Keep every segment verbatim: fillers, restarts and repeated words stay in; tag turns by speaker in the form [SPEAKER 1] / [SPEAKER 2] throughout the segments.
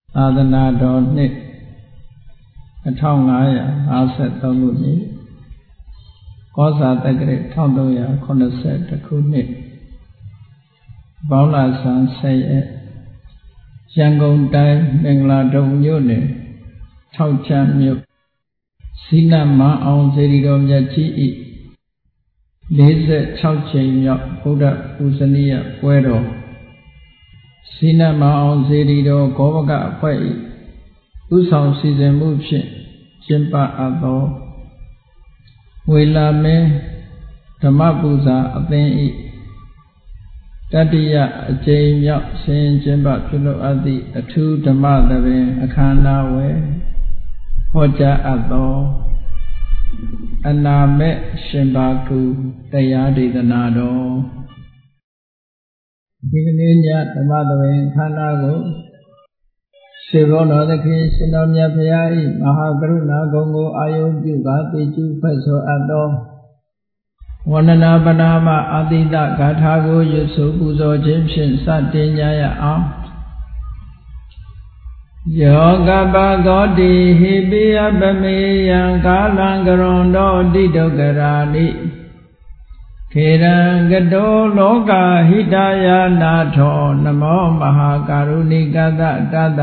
[SPEAKER 1] သာသနာတော်နှစ်một nghìn năm trăm năm mươi baခုနှစ်ကောဇာတက္ကရာmột nghìn ba trăm၇၁ခုနှစ်ပေါင်းလဆန်းဆယ်ရက်ရန်ကုန်တိုင်းမင်္ဂလာဒုံမြို့နယ်ထောက်ချမ်းမြို့ဇိနမအောင်စေတီတော်မြတ်ကြီး၏၄၆ကြိမ်မြောက်ဗုဒ္ဓပူဇနီယပွဲတော်ဇိနမအောင်စေတီတော်ဂောဘကအဖွဲ့၏ဥဆောင်စီစဉ်မှုဖြင့်ကျင်းပအပ်သောဝေလာမင်းဓမ္မပူဇာအသင်း၏တတိယအကြိမ်မြောက်ဆင်ကျင်းပပြုလုပ်အပ်သည့်အထူးဓမ္မသဘင်အခမ်းအနားဝယ်ဟောကြားအပ်သောအနာမဲ့ရှင်ဘာကုတရားဒေသနာတော်ဒီကနေ့ညဓမ္မသဘင်အခမ်းအနားကိုရှင်ဘောတော်သခင်ရှင်တော်မြတ်ဘုရား၏မဟာကရုဏာဂုဏ်ကိုအာယုပြုကာသိကျူးဖတ်ဆိုအပ်သောဝန္ဒနာပနာမအာတိတဂါထာကိုရွတ်ဆိုပူဇော်ခြင်းဖြင့်စတင်ကြရအောင်ယောကပကောတိဟိပိယပမေယံကာလံကရွန်တောတိဒုက္ခရာနိခေရံကတောလောကဟိတယာနာထောနမောမဟာကာရုဏိကတတတ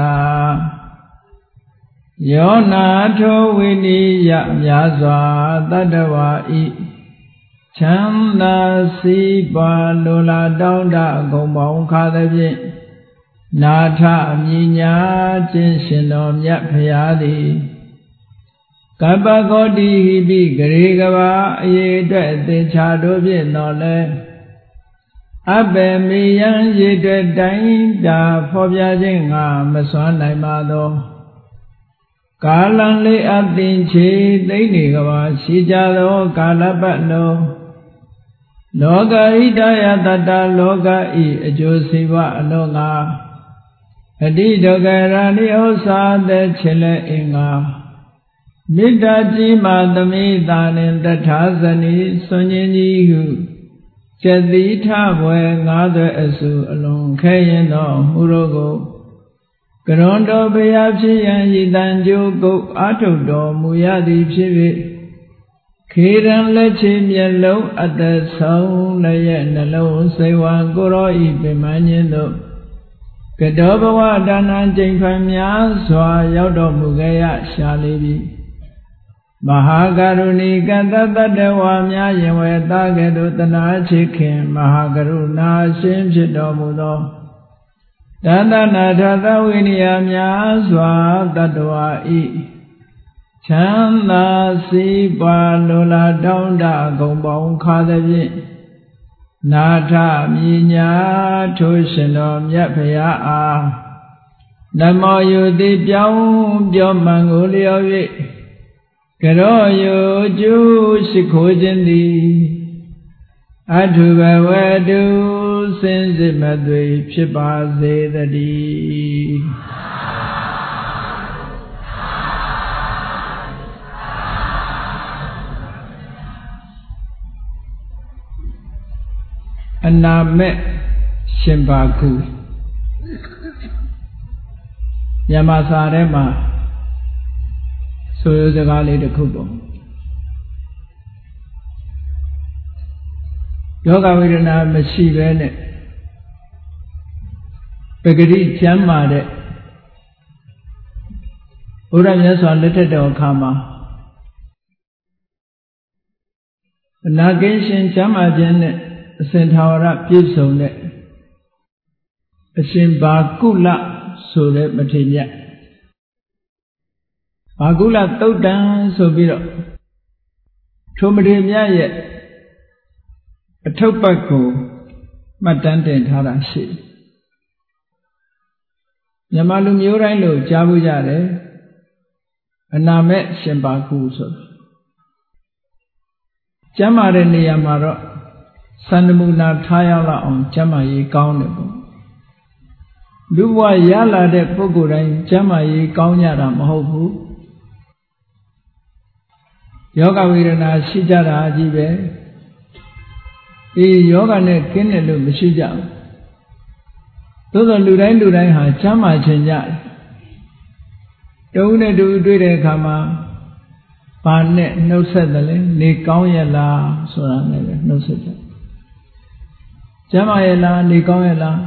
[SPEAKER 1] ယောနာထောဝိနိယမြာစွာတတ္တဝါဤချမ်းသာစီးပွားလိုလားတောင်းတအကုန်ပေါင်းခါသဖြင့်နာထအမြညာခြင်းရှင်တော်မြတ်ဖရာသည်ကပ္ပဂောတိဟိပိဂရေကဘာအရေအတွက်သင်္ချာတို့ဖြင့်တော်လဲအဘေမေယံရေအတွက်တိုင်းတာဖော်ပြခြင်းငါမစွမ်းနိုင်ပါသောကာလံလေးအသင်ချေသိမ့်နေကဘာရှိကြသောကာလပတ်လုံးလောကဟိတယတတလောကဤအကျိုးစီးပွားအလုံးငါအတိဒုက္ခရာနိဥ္စာသက်ချေလဲအင်္ဂါမေတ္တာကြီးမှသမိတာနှင့်တထာဇနီစွန်ခြင်းကြီးဟုကျက်တိထဘွယ်ငါးသွဲအစုအလုံးခဲရင်တော်မူတို့ကိုကရွန်တော်ဘုရားဖြစ်ရန်ဤတန်ကြိုးကုတ်အာထုတ်တော်မူရသည်ဖြစ်၍ခေရန်လက်ချေမျက်လုံးအသက်ဆုံးလည်းရဲ့နှလုံးစိတ်ဝါကိုရောဤပင်မခြင်းတို့ကတောဘဝဒါနကျိန်ခွန်များစွာရောက်တော်မူခဲ့ရရှာလေပြီမဟာကရုဏီကတတတ္တဝါများယင်ဝေတာကဲ့သို့တနာချစ်ခင်မဟာကရုဏာရှင်ဖြစ်တော်မူသောတဏ္ဍနာထသဝိနည်းများစွာတတ္တဝါဤချမ်းသာစီးပွားလိုလားတောင်းတအကုန်ပေါင်းခါသဖြင့်နာထမြညာထိုးရှင်တော်မြတ်ဖရာအားနမောယုတိပြောင်းပြောမှန်ကိုလျော်၍ကရောယုကျူးရှိခိုးခြင်းသည်အထုဘဝတုစင်စစ်မသွေဖြစ်ပါစေတည်းအနာမဲ့ရှင်ဘာကုမြန်မာစာထဲမှာဆိုရစကားလေးတစ်ခုပေါ့ယောဂဝေဒနာမရှိဘဲနဲ့ပဂတိကျမ်းမာတဲ့ဘုရားမြတ်စွာလက်ထက်တော်အခါမှာအနာကိရှင်ကျမ်းမာခြင်းနဲ့အစဉ်ထာဝရပြည့်စုံတဲ့အရှင်ဘာကုလဆိုတဲ့မထေရမြတ်ဘာကုလသုတ်တံဆိုပြီးတော့ထိုမထေရမြတ်ရဲ့အထုပ်ပတ်ကိုမှတ်တမ်းတင်ထားတာရှိမြန်မာလူမျိုးတိုင်းလို့ကြားဖို့ရတယ်အနာမဲ့ရှင်ဘာကုဆိုကျမ်းမာတဲ့နေရာမှာတော့စန္ဒမူနာထားရလောက်အောင်ကျမ်းမာရေးကောင်းတယ်ပေါ့လူဘဝရလာတဲ့ပုဂ္ဂိုလ်တိုင်းကျမ်းမာရေးကောင်းကြတာမဟုတ်ဘူးယောဂဝေဒနာရှိကြတာကြီးပဲအေးယောဂနဲ့ကင်းတယ်လို့မရှိကြဘူးသို့သောလူတိုင်းလူတိုင်းဟာချမ်းသာခြင်းကြတယ်တုံးနဲ့တူတွေ့တဲ့အခါမှာဘာနဲ့နှုတ်ဆက်တယ်လဲနေကောင်းရဲ့လားဆိုတာနဲ့ပဲနှုတ်ဆက်တယ်ကျမ်းမာရဲ့လားနေကောင်းရဲ့လား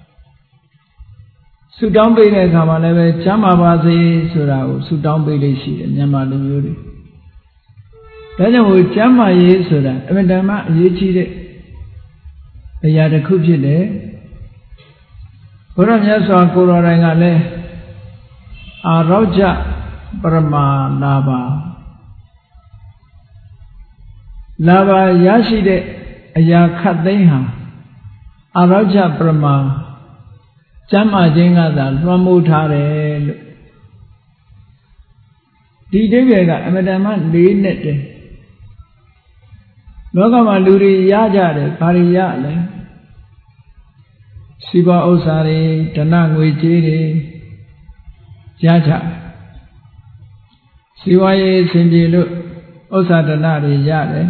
[SPEAKER 1] ဆုတောင်းပေးတဲ့အခါမှာလည်းပဲကျမ်းမာပါစေဆိုတာကိုဆုတောင်းပေးလို့ရှိတယ်မြန်မာလူမျိုးတွေဒါကြောင့်မို့ကျမ်းမာရေးဆိုတာအမြဲတမ်းအရေးကြီးတဲ့အရာတစ်ခုဖြစ်တယ်ဘုရားမြတ်စွာကိုယ်တော်တိုင်ကလည်းအာရောကြပရမလာပါလာပါရရှိတဲ့အရာခတ်သိမ်းဟာအာရောကြပရမကျမ်းမာခြင်းကသာလွှမ်းမိုးထားတယ်လို့ဒီအဓိပ္ပာယ်ကအမြဲတမ်းလေးနဲ့တည်းလောကမှာလူတွေရကြတယ်ဘာတွေရလဲစီးပွားဥစ္စာတွေဓနငွေကြေးတွေရကြစီးပွားရေးအဆင်ပြေလို့ဥစ္စာဓနတွေရတယ်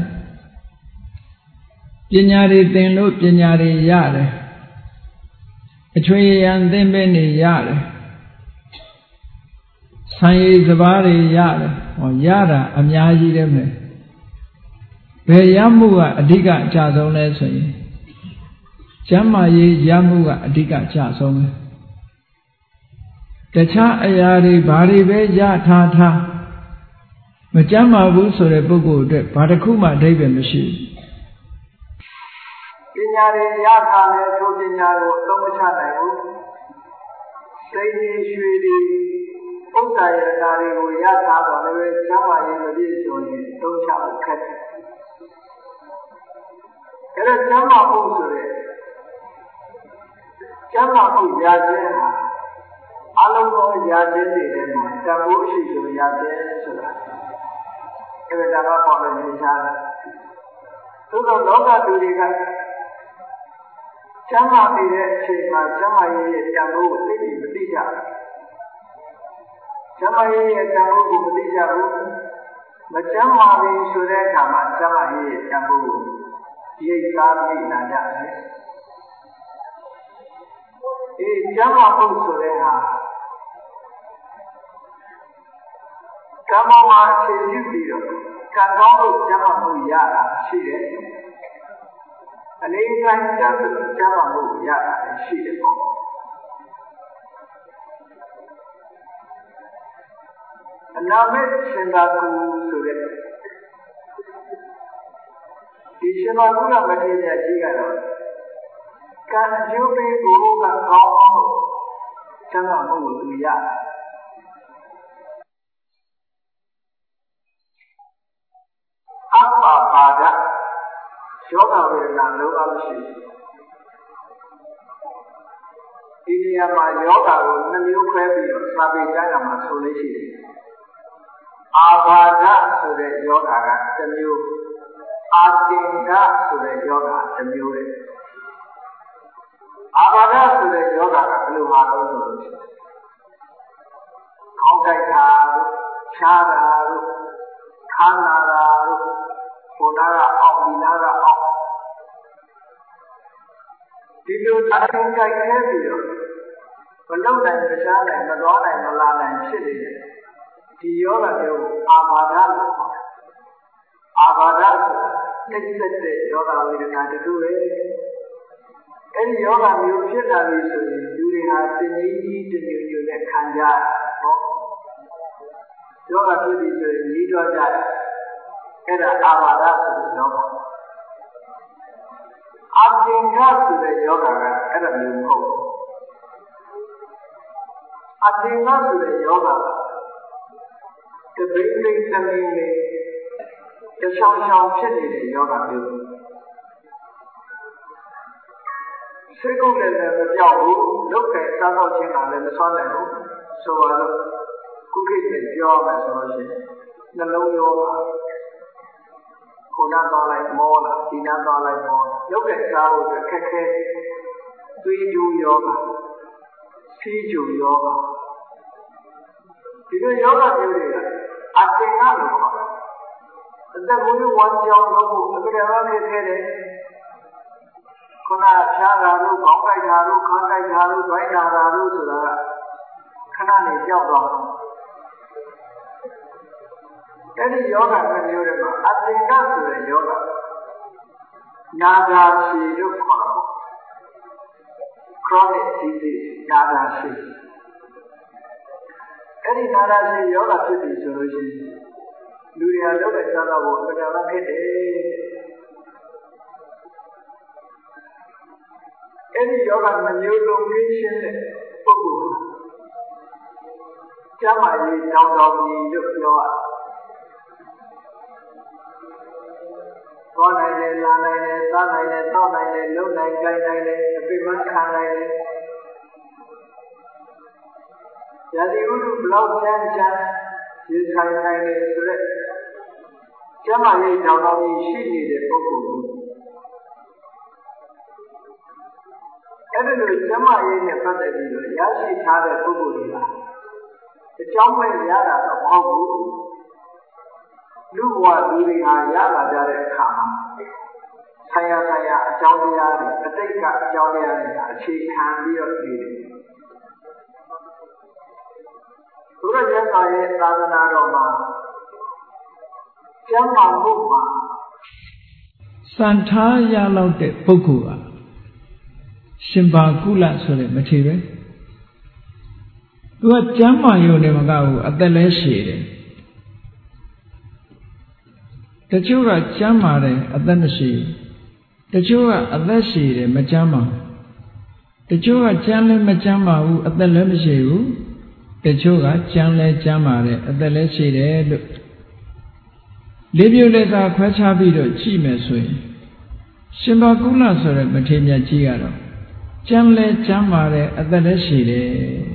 [SPEAKER 1] ပညာတွေသင်လို့ပညာတွေရတယ်အချွေရန်သင်ပင်တွေရတယ်ဆံရည်စပါးတွေရတယ်ဟောရတာအများကြီးတယ်မယ်ဘယ်ရမှုကအဓိကအကျဆုံးလဲဆိုရင်ကျမ်းမာရေးရမှုကအဓိကအကျဆုံးပဲတခြားအရာတွေဘာတွေပဲရထားထားမကျမ်းမာဘူးဆိုတဲ့ပုဂ္ဂိုလ်အတွက်ဘာတစ်ခုမှအဓိပ္ပာယ်မရှိဘူးပညာတွေရထားတဲ့ထိုပညာကိုအသုံးမချနိုင်ဘူးစိတ်ကြီးရွှေတွေဥစ္စာရတာတွေကိုရထားတော့လည်းကျမ်းမာရေးမပြည့်စုံရင်သုံးချဖို့ခက်တယ်အဲ့ဒါကျမ်းမာဖို့ဆိုတဲ့ကျမ်းမာဖို့ရခြင်းဟာအလုံးစုံရခြင်းတွေထဲမှာတန်ဖိုးရှိဆုံးရခြင်းဆိုတာအဲ့ဒါကပေါ်လို့နေကြတယ်သို့သောလောကလူတွေကကျမ်းမာနေတဲ့အချိန်မှာကျမ်းမာရေးရဲ့တန်ဖိုးကိုသိပြီးမသိကြဘူးကျမ်းမာရေးရဲ့တန်ဖိုးကိုမသိကြဘူးမကျမ်းမာဘူးဆိုတဲ့အခါမှာကျမ်းမာရေးရဲ့တန်ဖိုးကိုရိတ်သားပြီးလာကြတယ်အေးကျမ်းမာဖို့ဆိုတဲ့ဟာကမ္မမှာအခြေပြုပြီးတော့ကံကောင်းလို့ကျမ်းမာမှုရတာရှိတယ်အနေတိုင်းကျမ်းကျမ်းမာမှုရတာရှိတယ်ပေါ့အနာမေရှင်သာကူဆိုတဲ့ဒီရှင်သာကူကမထေရကြီးကတော့ကံအကျိုးပေးကိုကကောင်းအောင်ကျမ်းမာမှုကိုသူရအပ္ပပါဒယောဂဝေဒနာလုံးဝမရှိဒီနေရာမှာယောဂကိုနှမျိုးခွဲပြီးတော့စာပေကျမ်းစာမှာဆိုလို့ရှိတယ်အာဘာဒဆိုတဲ့ယောဂကတစ်မျိုးအာတင်္ဂဆိုတဲ့ယောဂတစ်မျိုးလေအာဘာဒဆိုတဲ့ယောဂကဘယ်လိုဟာလို့ဆိုလို့ရှိရင်ခေါင်းတိုက်တာတို့ဖြားတာတို့ခါနာတာတို့ဘုရားကအောက်ဒီနာကအောက်ဒီလိုတိုင်းကြိုက်ခဲပြီးတော့မလုံနိုင်မရှားနိုင်မသွားနိုင်မလာနိုင်ဖြစ်နေတယ်ဒီယောဂမျိုးအာဘာဒလို့ခေါ်တယ်အာဘာဒဆိုတာနှိမ့်ဆက်တဲ့ယောဂဝေဒနာတခုပဲအဲဒီယောဂမျိုးဖြစ်လာပြီဆိုရင်လူတွေဟာတနည်းကြီးတမျိုးမျိုးနဲ့ခံကြဟောယောဂဖြစ်ပြီဆိုရင်ကြီးတော့ကြတယ်အဲ့ဒါအာဘာဒဆိုတဲ့ယောဂအသင်္ခဆိုတဲ့ယောဂကအဲ့ဒါမျိုးမဟုတ်ဘူးအသင်္ခဆိုတဲ့ယောဂကတပိဋိသမီးလေးတချောင်းချောင်းဖြစ်နေတဲ့ယောဂမျိုးစိတ်ကုတ်လည်းမပြောက်ဘူးလုတ်တယ်စားတော့ခြင်းကလည်းမဆွမ်းနိုင်ဘူးဆိုတော့ခုခေတ်နဲ့ပြောမယ်ဆိုလို့ရှိရင်နှလုံးယောဂခုနသွားလိုက်မောလာဒီနာသွားလိုက်မောလုတ်တဲ့စားဖို့ခက်ခဲသွေးကြိုးယောဂဖြီးကြိုးယောဂဒီလိုယောဂမျိုးတွေကအသင်္ကလို့ခေါ်တယ်အသက်မွေးဝမ်းကြောင်းလုပ်ဖို့အကြမ်းအားဖြင့်ခဲတယ်ခုနဖြားတာတို့ခေါင်းကိုက်တာတို့ခါကိုက်တာတို့ဒိုင်းတာတို့ဆိုတာကခဏနေကြောက်သွားတယ်
[SPEAKER 2] အဲ့ဒီယောဂတစ်မျိုးတည်းမှာအသင်္ကဆိုတဲ့ယောဂနာဂာရှိလို့ခေါ်တာပေါ့ chronic disease နာဂာရှိအဲ့ဒီနာဂာရှိယောဂဖြစ်ပြီဆိုလို့ရှိရင်လူတွေအလုပ်နဲ့စားတော့ဖို့အတော်တော်ခက်တယ်အဲ့ဒီယောဂမမျိုးလုံးကြီးရှင်းတဲ့ပုဂ္ဂိုလ်ကျမ်းမာရေးတောင်းတောင်းကြီးလို့ပြောရသွားနိုင်တယ်လာနိုင်တယ်စားနိုင်တယ်တောက်နိုင်တယ်လုံနိုင်ကြိုင်နိုင်တယ်အပိမခံနိုင်တယ်ယတိဥဒ္ဓဘလောက်ချမ်းချမ်းရည်ဆိုင်နိုင်တယ်ဆိုတဲ့ကျမ်းမာရေးတောင်းတောင်းကြီးရှိနေတဲ့ပုဂ္ဂိုလ်ကိုအဲ့ဒီလိုကျမ်းမာရေးနဲ့ပတ်သက်ပြီးတော့ရရှိထားတဲ့ပုဂ္ဂိုလ်တွေဟာအကြောင်းမဲ့ရတာတော့မဟုတ်ဘူးလူဘဝလူတွေဟာရလာကြတဲ့အခါမှာဆရာဆရာအကြောင်းတရားတွေအတိတ်ကအကြောင်းတရားတွေအခြေခံပြီးတော့နေတယ်ဘုရားကျမ်းစာရဲ့သာသနာတော်မှာကျမ်းမာမှုမှာ
[SPEAKER 1] စံထားရလောက်တဲ့ပုဂ္ဂိုလ်ဟာရှင်ဘာကုလဆိုတဲ့မထေပဲသူကကျမ်းမာရုံနဲ့မကဘူးအသက်လည်းရှည်တယ်တချို့ကကျမ်းမာတယ်အသက်မရှိတချို့ကအသက်ရှည်တယ်မကျမ်းမာတချို့ကကျမ်းလည်းမကျမ်းမာဘူးအသက်လည်းမရှိဘူးတချို့ကကျမ်းလည်းကျမ်းမာတယ်အသက်လည်းရှည်တယ်လို့လေးပြုတ်လက်သာခွဲခြားပြီးတော့ကြည့်မယ်ဆိုရင်ရှင်ဘာကုလဆိုတဲ့မထေရမြတ်ကြီးကတော့ကျမ်းလဲကျမ်းပါတယ်အသက်လည်းရှည်တယ်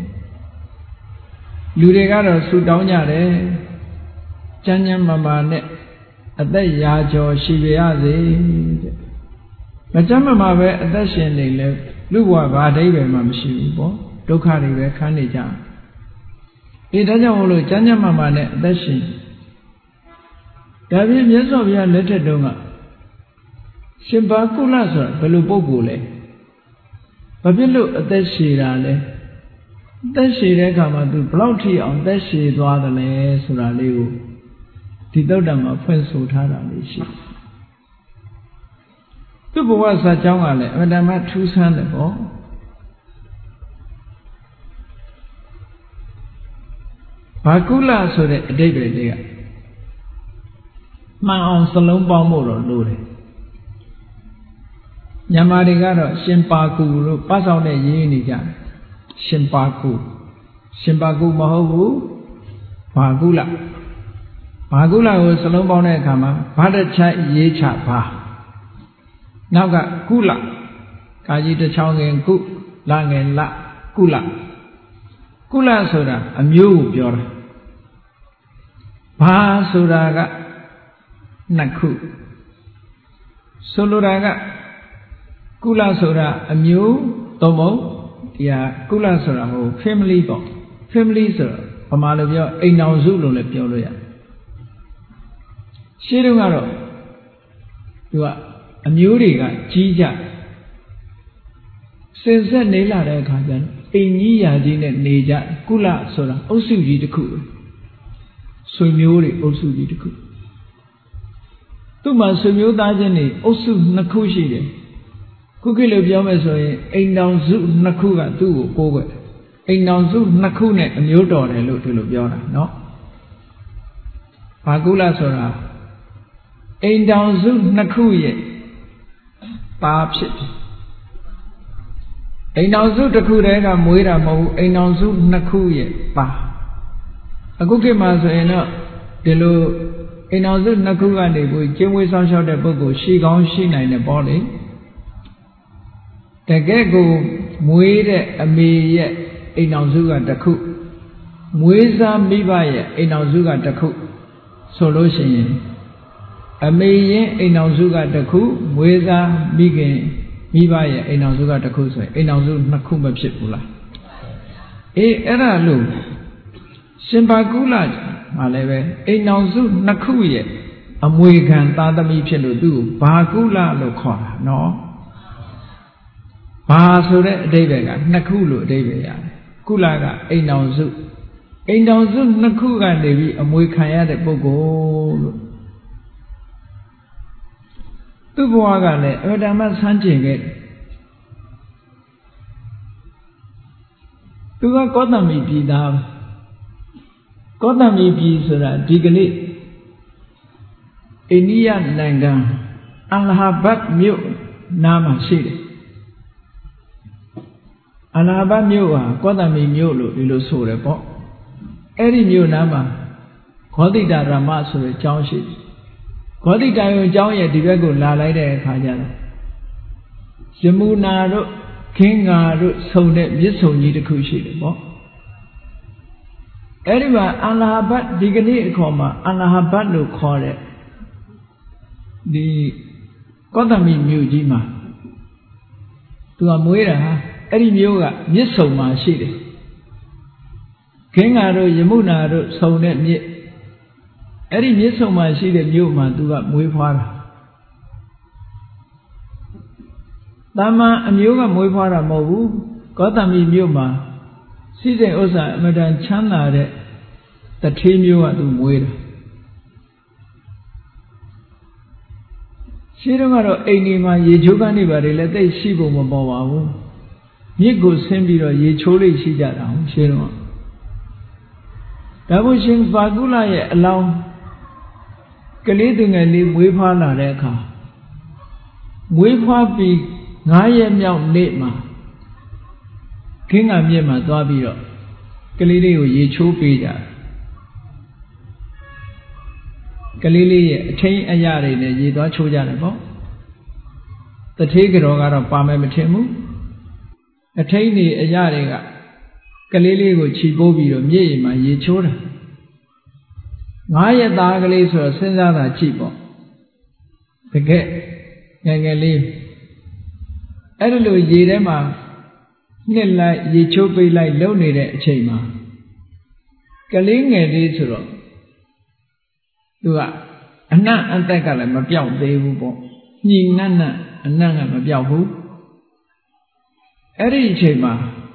[SPEAKER 1] လူတွေကတော့ဆူတောင်းကြတယ်ကျမ်းကျမ်းမာမာနဲ့အသက်ရာကျော်ရှိပြရစေတဲ့မကျမ်းမာမာပဲအသက်ရှင်နေလဲလူဘဝဘာအဓိပ္ပာယ်မှမရှိဘူးပေါ့ဒုက္ခတွေပဲခံနေကြအေးဒါကြောင့်မို့လို့ကျမ်းကျမ်းမာမာနဲ့အသက်ရှင်ဒါပြင်မြတ်စွာဘုရားလက်ထက်တုန်းကရှင်ဘာကုလဆိုတာဘယ်လိုပုဂ္ဂိုလ်လဲဘာဖြစ်လို့အသက်ရှည်တာလဲအသက်ရှည်တဲ့အခါမှာသူဘလောက်ထိအောင်သက်ရှည်သွားတယ်လဲဆိုတာလေးကိုဒီသုတ္တံမှာဖွင့်ဆိုထားတာလေးရှိသူ့ဘဝစာကြောင်းကလည်းအမှန်တမ်းထူးဆန်းတယ်ပေါ့ဘာကုလဆိုတဲ့အဓိပ္ပာယ်လေးကမှန်အောင်စလုံးပေါင်းဖို့တော့လိုတယ်မြန်မာတွေကတော့ရှင်ပါကူလို့ပတ်ဆောင်နဲ့ရေးနေကြတယ်ရှင်ပါကူရှင်ပါကူမဟုတ်ဘူးဘာကုလဘာကုလကိုစလုံးပေါင်းတဲ့အခါမှာဘာတချရေးချပါနောက်ကကုလကာကြီးတစ်ချောင်းငင်ကုလငင်လကုလကုလဆိုတာအမျိုးကိုပြောတာဘာဆိုတာကနှစ်ခုဆိုလိုတာကကုလဆိုတာအမျိုးသုံးပုံဒီဟာကုလဆိုတာဟို family ပေါ့ family ဆိုတော့ဗမာလိုပြောအိမ်တော်စုလို့လည်းပြောလို့ရတယ်ရှင်းတော့ကတော့သူကအမျိုးတွေကကြီးကြစင်ဆက်နေလာတဲ့အခါကျတော့အိမ်ကြီးရာကြီးနဲ့နေကြကုလဆိုတာအုပ်စုကြီးတစ်ခုဆွေမျိုးတွေအုပ်စုကြီးတစ်ခုသူ့မှာဆွေမျိုးသားချင်းတွေအုပ်စုနှစ်ခုရှိတယ်ခုခေတ်လိုပြောမယ်ဆိုရင်အိမ်တောင်စုနှစ်ခုကသူ့ကိုကိုးကွယ်အိမ်တောင်စုနှစ်ခုနဲ့အမျိုးတော်တယ်လို့ဒီလိုပြောတာเนาะဘာကုလဆိုတာအိမ်တောင်စုနှစ်ခုရဲ့သားဖြစ်တယ်အိမ်တောင်စုတစ်ခုတည်းကမွေးတာမဟုတ်ဘူးအိမ်တောင်စုနှစ်ခုရဲ့သားအခုခေတ်မှာဆိုရင်တော့ဒီလိုအိမ်တော်စုနှစ်ခုကနေပြီးကျင်းဝေးဆောင်ရှောက်တဲ့ပုဂ္ဂိုလ်ရှိကောင်းရှိနိုင်တယ်ပေါ့လေတကယ်ကိုမွေးတဲ့အမေရဲ့အိမ်တော်စုကတစ်ခုမွေးစားမိဘရဲ့အိမ်တော်စုကတစ်ခုဆိုလို့ရှိရင်အမေရဲ့အိမ်တော်စုကတစ်ခုမွေးစားမိခင်မိဘရဲ့အိမ်တော်စုကတစ်ခုဆိုရင်အိမ်တော်စုနှစ်ခုမဖြစ်ဘူးလားအေးအဲ့ဒါလို့ရှင်ဘာကုလမှာလည်းပဲအိမ်တော်စုနှစ်ခုရဲ့အမွေခံသားသမီးဖြစ်လို့သူ့ကိုဘာကုလလို့ခေါ်တာနော်ဘာဆိုတဲ့အဓိပ္ပာယ်ကနှစ်ခုလို့အဓိပ္ပာယ်ရတယ်ကုလကအိမ်တော်စုအိမ်တော်စုနှစ်ခုကနေပြီးအမွေခံရတဲ့ပုဂ္ဂိုလ်လို့သူ့ဘဝကလည်းအမှန်တမ်းဆန်းကျင်ခဲ့တယ်သူကကောသမီပြည်သားကောသမီပြည်ဆိုတာဒီကနေ့အိန္ဒိယနိုင်ငံအလ္လာဟဘတ်မြို့နားမှာရှိတယ်အလ္လာဟဘတ်မြို့ဟာကောသမီမြို့လို့ဒီလိုဆိုတယ်ပေါ့အဲ့ဒီမြို့နားမှာဂောတိတရမဆိုတဲ့ကျောင်းရှိတယ်ဂောတိတယုံကျောင်းရဲ့ဒီဘက်ကိုလာလိုက်တဲ့အခါကျတော့ယမုနာတို့ခင်းငါတို့ဆုံတဲ့မြစ်ဆုံကြီးတစ်ခုရှိတယ်ပေါ့အဲ့ဒီမှာအလ္လာဟဘတ်ဒီကနေ့အခေါ်မှာအလ္လာဟဘတ်လို့ခေါ်တဲ့ဒီကောသမီမြို့ကြီးမှာသူကမွေးတာဟာအဲ့ဒီမြို့ကမြစ်ဆုံမှာရှိတယ်ခင်းငါတို့ယမုနာတို့ဆုံတဲ့မြစ်အဲ့ဒီမြစ်ဆုံမှာရှိတဲ့မြို့မှာသူကမွေးဖွားတာတာမန်အမျိုးကမွေးဖွားတာမဟုတ်ဘူးကောသမီမြို့မှာစိစိမ်ဥစ္စာအမတန်ချမ်းသာတဲ့တထေးမျိုးကသူမွေးတာရှိတော့ကတော့အိမ်ဒီမှာရေချိုးကနေပါတယ်လည်းတိတ်ရှိဖို့မပေါ်ပါဘူးမြစ်ကိုဆင်းပြီးတော့ရေချိုးလေးရှိကြတာဟုတ်ရှိတော့ဒါဘုရှင်ဖာကုလရဲ့အလောင်းကလေးသူငယ်လေးမွေးဖွားလာတဲ့အခါမွေးဖွားပြီးငါးရက်မြောက်နေ့မှာခင်းကမြစ်မှာသွားပြီးတော့ကလေးလေးကိုရေချိုးပေးကြကလေးလေးရဲ့အထင်းအရတွေနဲ့ရေသွားချိုးကြတယ်ပေါ့တထေးကြောကတော့ပါမယ်မထင်ဘူးအထင်းတွေအရတွေကကလေးလေးကိုခြိပိုးပြီးတော့မြစ်ရင်မှာရေချိုးတာငါးရက်သားကလေးဆိုတော့စဉ်းစားတာကြည့်ပေါ့တကယ်ငယ်ငယ်လေးအဲ့ဒီလိုရေထဲမှာနှစ်လိုက်ရေချိုးပေးလိုက်လုံနေတဲ့အချိန်မှာကလေးငယ်လေးဆိုတော့သူကအနံ့အသက်ကလည်းမပြောက်သေးဘူးပေါ့ညင်နတ်နတ်အနံ့ကမပြောက်ဘူးအဲ့ဒီအချိန်မှာ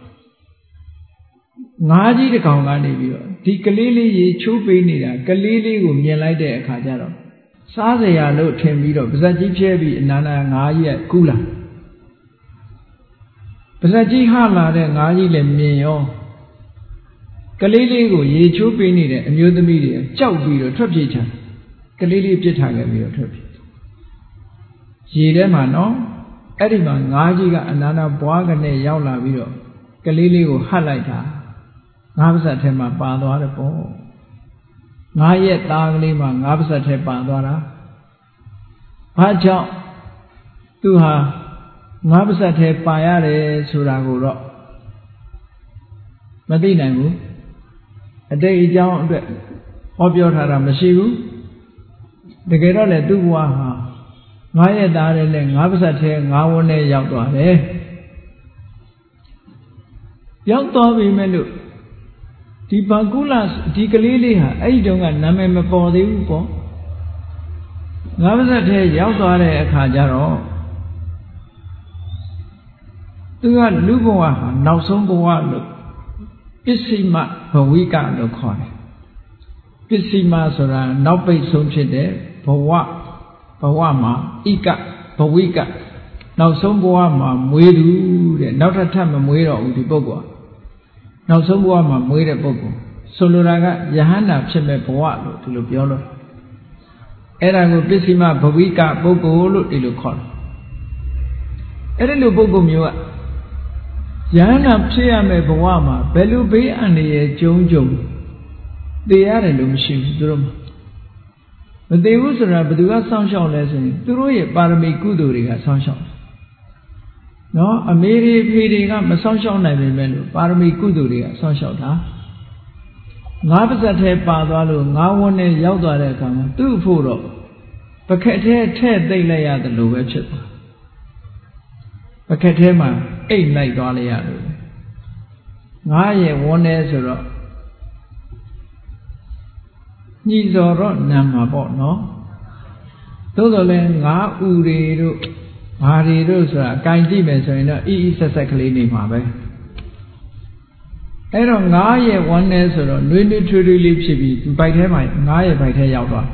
[SPEAKER 1] ငါးကြီးတစ်ကောင်ကနေပြီးတော့ဒီကလေးလေးရေချိုးပေးနေတာကလေးလေးကိုမြင်လိုက်တဲ့အခါကျတော့စားစရာလို့ထင်ပြီးတော့ပါဇက်ကြီးဖြဲပြီးအနာနာငါးကြီးကကူးလာပါဇက်ကြီးဟလာတဲ့ငါးကြီးလည်းမြင်ရောကလေးလေးကိုရေချိုးပေးနေတဲ့အမျိုးသမီးတွေကြောက်ပြီးတော့ထွက်ပြေးချင်ကလေးလေးပြစ်ထားခဲ့ပြီးတော့ထွက်ပြေးရေထဲမှာနော်အဲ့ဒီမှာငါးကြီးကအနာနာဘွားကနေရောက်လာပြီးတော့ကလေးလေးကိုဟတ်လိုက်တာငါးပါးစပ်ထဲမှာပါသွားတယ်ပေါ့ငါးရက်သားကလေးမှာငါးပါးစပ်ထဲပါသွားတာဘာကြောင့်သူဟာငါးပါးစပ်ထဲပါရတယ်ဆိုတာကိုတော့မသိနိုင်ဘူးအတိတ်အကြောင်းအတွက်ဟောပြောထားတာမရှိဘူးတကယ်တော့လေသူ့ဘဝဟာငါးရက်သားတဲ့နဲ့ငါးပါးစပ်ထဲငါးဝန်းနဲ့ရောက်သွားတယ်ရောက်သွားပြီမဲ့လို့ဒီဘာကုလဒီကလေးလေးဟာအဲ့ဒီတုန်းကနာမည်မပေါ်သေးဘူးပေါ့ငါးပါးစပ်ထဲရောက်သွားတဲ့အခါကျတော့သူကလူဘဝဟာနောက်ဆုံးဘဝလို့ပစ္စည်းမဘဝိကလို့ခေါ်တယ်ပစ္စည်းမဆိုတာနောက်ပိတ်ဆုံးဖြစ်တဲ့ဘဝဘဝမှာဣကဘဝိကနောက်ဆုံးဘဝမှာမွေးသူတဲ့နောက်ထပ်ထပ်မမွေးတော့ဘူးဒီပုဂ္ဂိုလ်နောက်ဆုံးဘဝမှာမွေးတဲ့ပုဂ္ဂိုလ်ဆိုလိုတာကယဟန္တာဖြစ်မဲ့ဘဝလို့ဒီလိုပြောလို့အဲ့ဒါကိုပစ္စည်းမဘဝိကပုဂ္ဂိုလ်လို့ဒီလိုခေါ်တယ်အဲ့ဒီလိုပုဂ္ဂိုလ်မျိုးကယဟန္တာဖြစ်ရမယ့်ဘဝမှာဘယ်လိုဘေးအန္တရာယ်ကြုံကြုံသိရတယ်လို့မရှိဘူးသူတို့မသိဘူးဆိုတာဘယ်သူကစောင့်ရှောက်လဲဆိုရင်သူတို့ရဲ့ပါရမီကုသိုလ်တွေကစောင့်ရှောက်နော်အမေတွေဖေတွေကမစောင့်ရှောက်နိုင်ပေမဲ့လို့ပါရမီကုသိုလ်တွေကစောင့်ရှောက်တာငါးပါးစပ်ထဲပါသွားလို့ငါးဝန်းနဲ့ရောက်သွားတဲ့အခါမှာသူ့ဖို့တော့ပကက်ထဲထဲ့သိမ့်လိုက်ရတယ်လို့ပဲဖြစ်သွားပကက်ထဲမှာအိတ်လိုက်သွားလိုက်ရလို့ငါးရဲ့ဝန်းနဲ့ဆိုတော့ညှိစော်တော့နံမှာပေါ့နော်သို့တော်လည်းငါးဥတွေတို့ဘာတွေတို့ဆိုတာအကင်ကြည့်မယ်ဆိုရင်တော့အီအီဆက်ဆက်ကလေးနေမှာပဲအဲ့တော့ငါးရဲ့ဝမ်းနဲ့ဆိုတော့နှွေးနှွေးထွေးထွေးလေးဖြစ်ပြီးဘိုက်ထဲမှာငါးရဲ့ဘိုက်ထဲရောက်သွား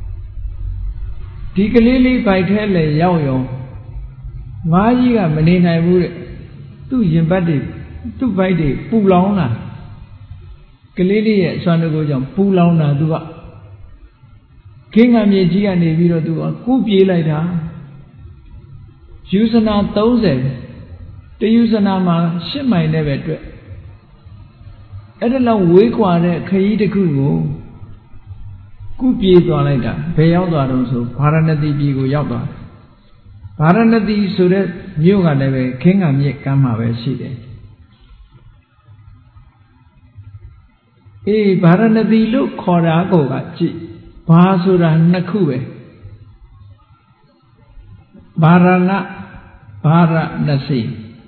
[SPEAKER 1] ဒီကလေးလေးဘိုက်ထဲလည်းရောက်ရောငါးကြီးကမနေနိုင်ဘူးတဲ့သူ့ရင်ပတ်တွေသူ့ဘိုက်တွေပူလောင်လာကလေးလေးရဲ့အစွမ်းတကူကြောင့်ပူလောင်တာသူကခင်းငံမြေကြီးကနေပြီးတော့သူကကူးပြေးလိုက်တာယူဇနာသုံးဆယ်တယူဇနာမှာရှစ်မိုင်နဲ့ပဲတွေ့အဲ့ဒါလောက်ဝေးကွာတဲ့ခရီးတစ်ခုကိုကူးပြေးသွားလိုက်တာဘယ်ရောက်သွားတော့ဆိုဗာရာဏသီပြည်ကိုရောက်သွားဗာရာဏသီဆိုတဲ့မြို့ကလည်းပဲခင်းငံမြစ်ကမ်းမှာပဲရှိတယ်အေးဗာရာဏသီလို့ခေါ်တာကိုကကြည့်ဘာဆိုတာနှစ်ခုပဲဗာရာဏဗာရာဏစီ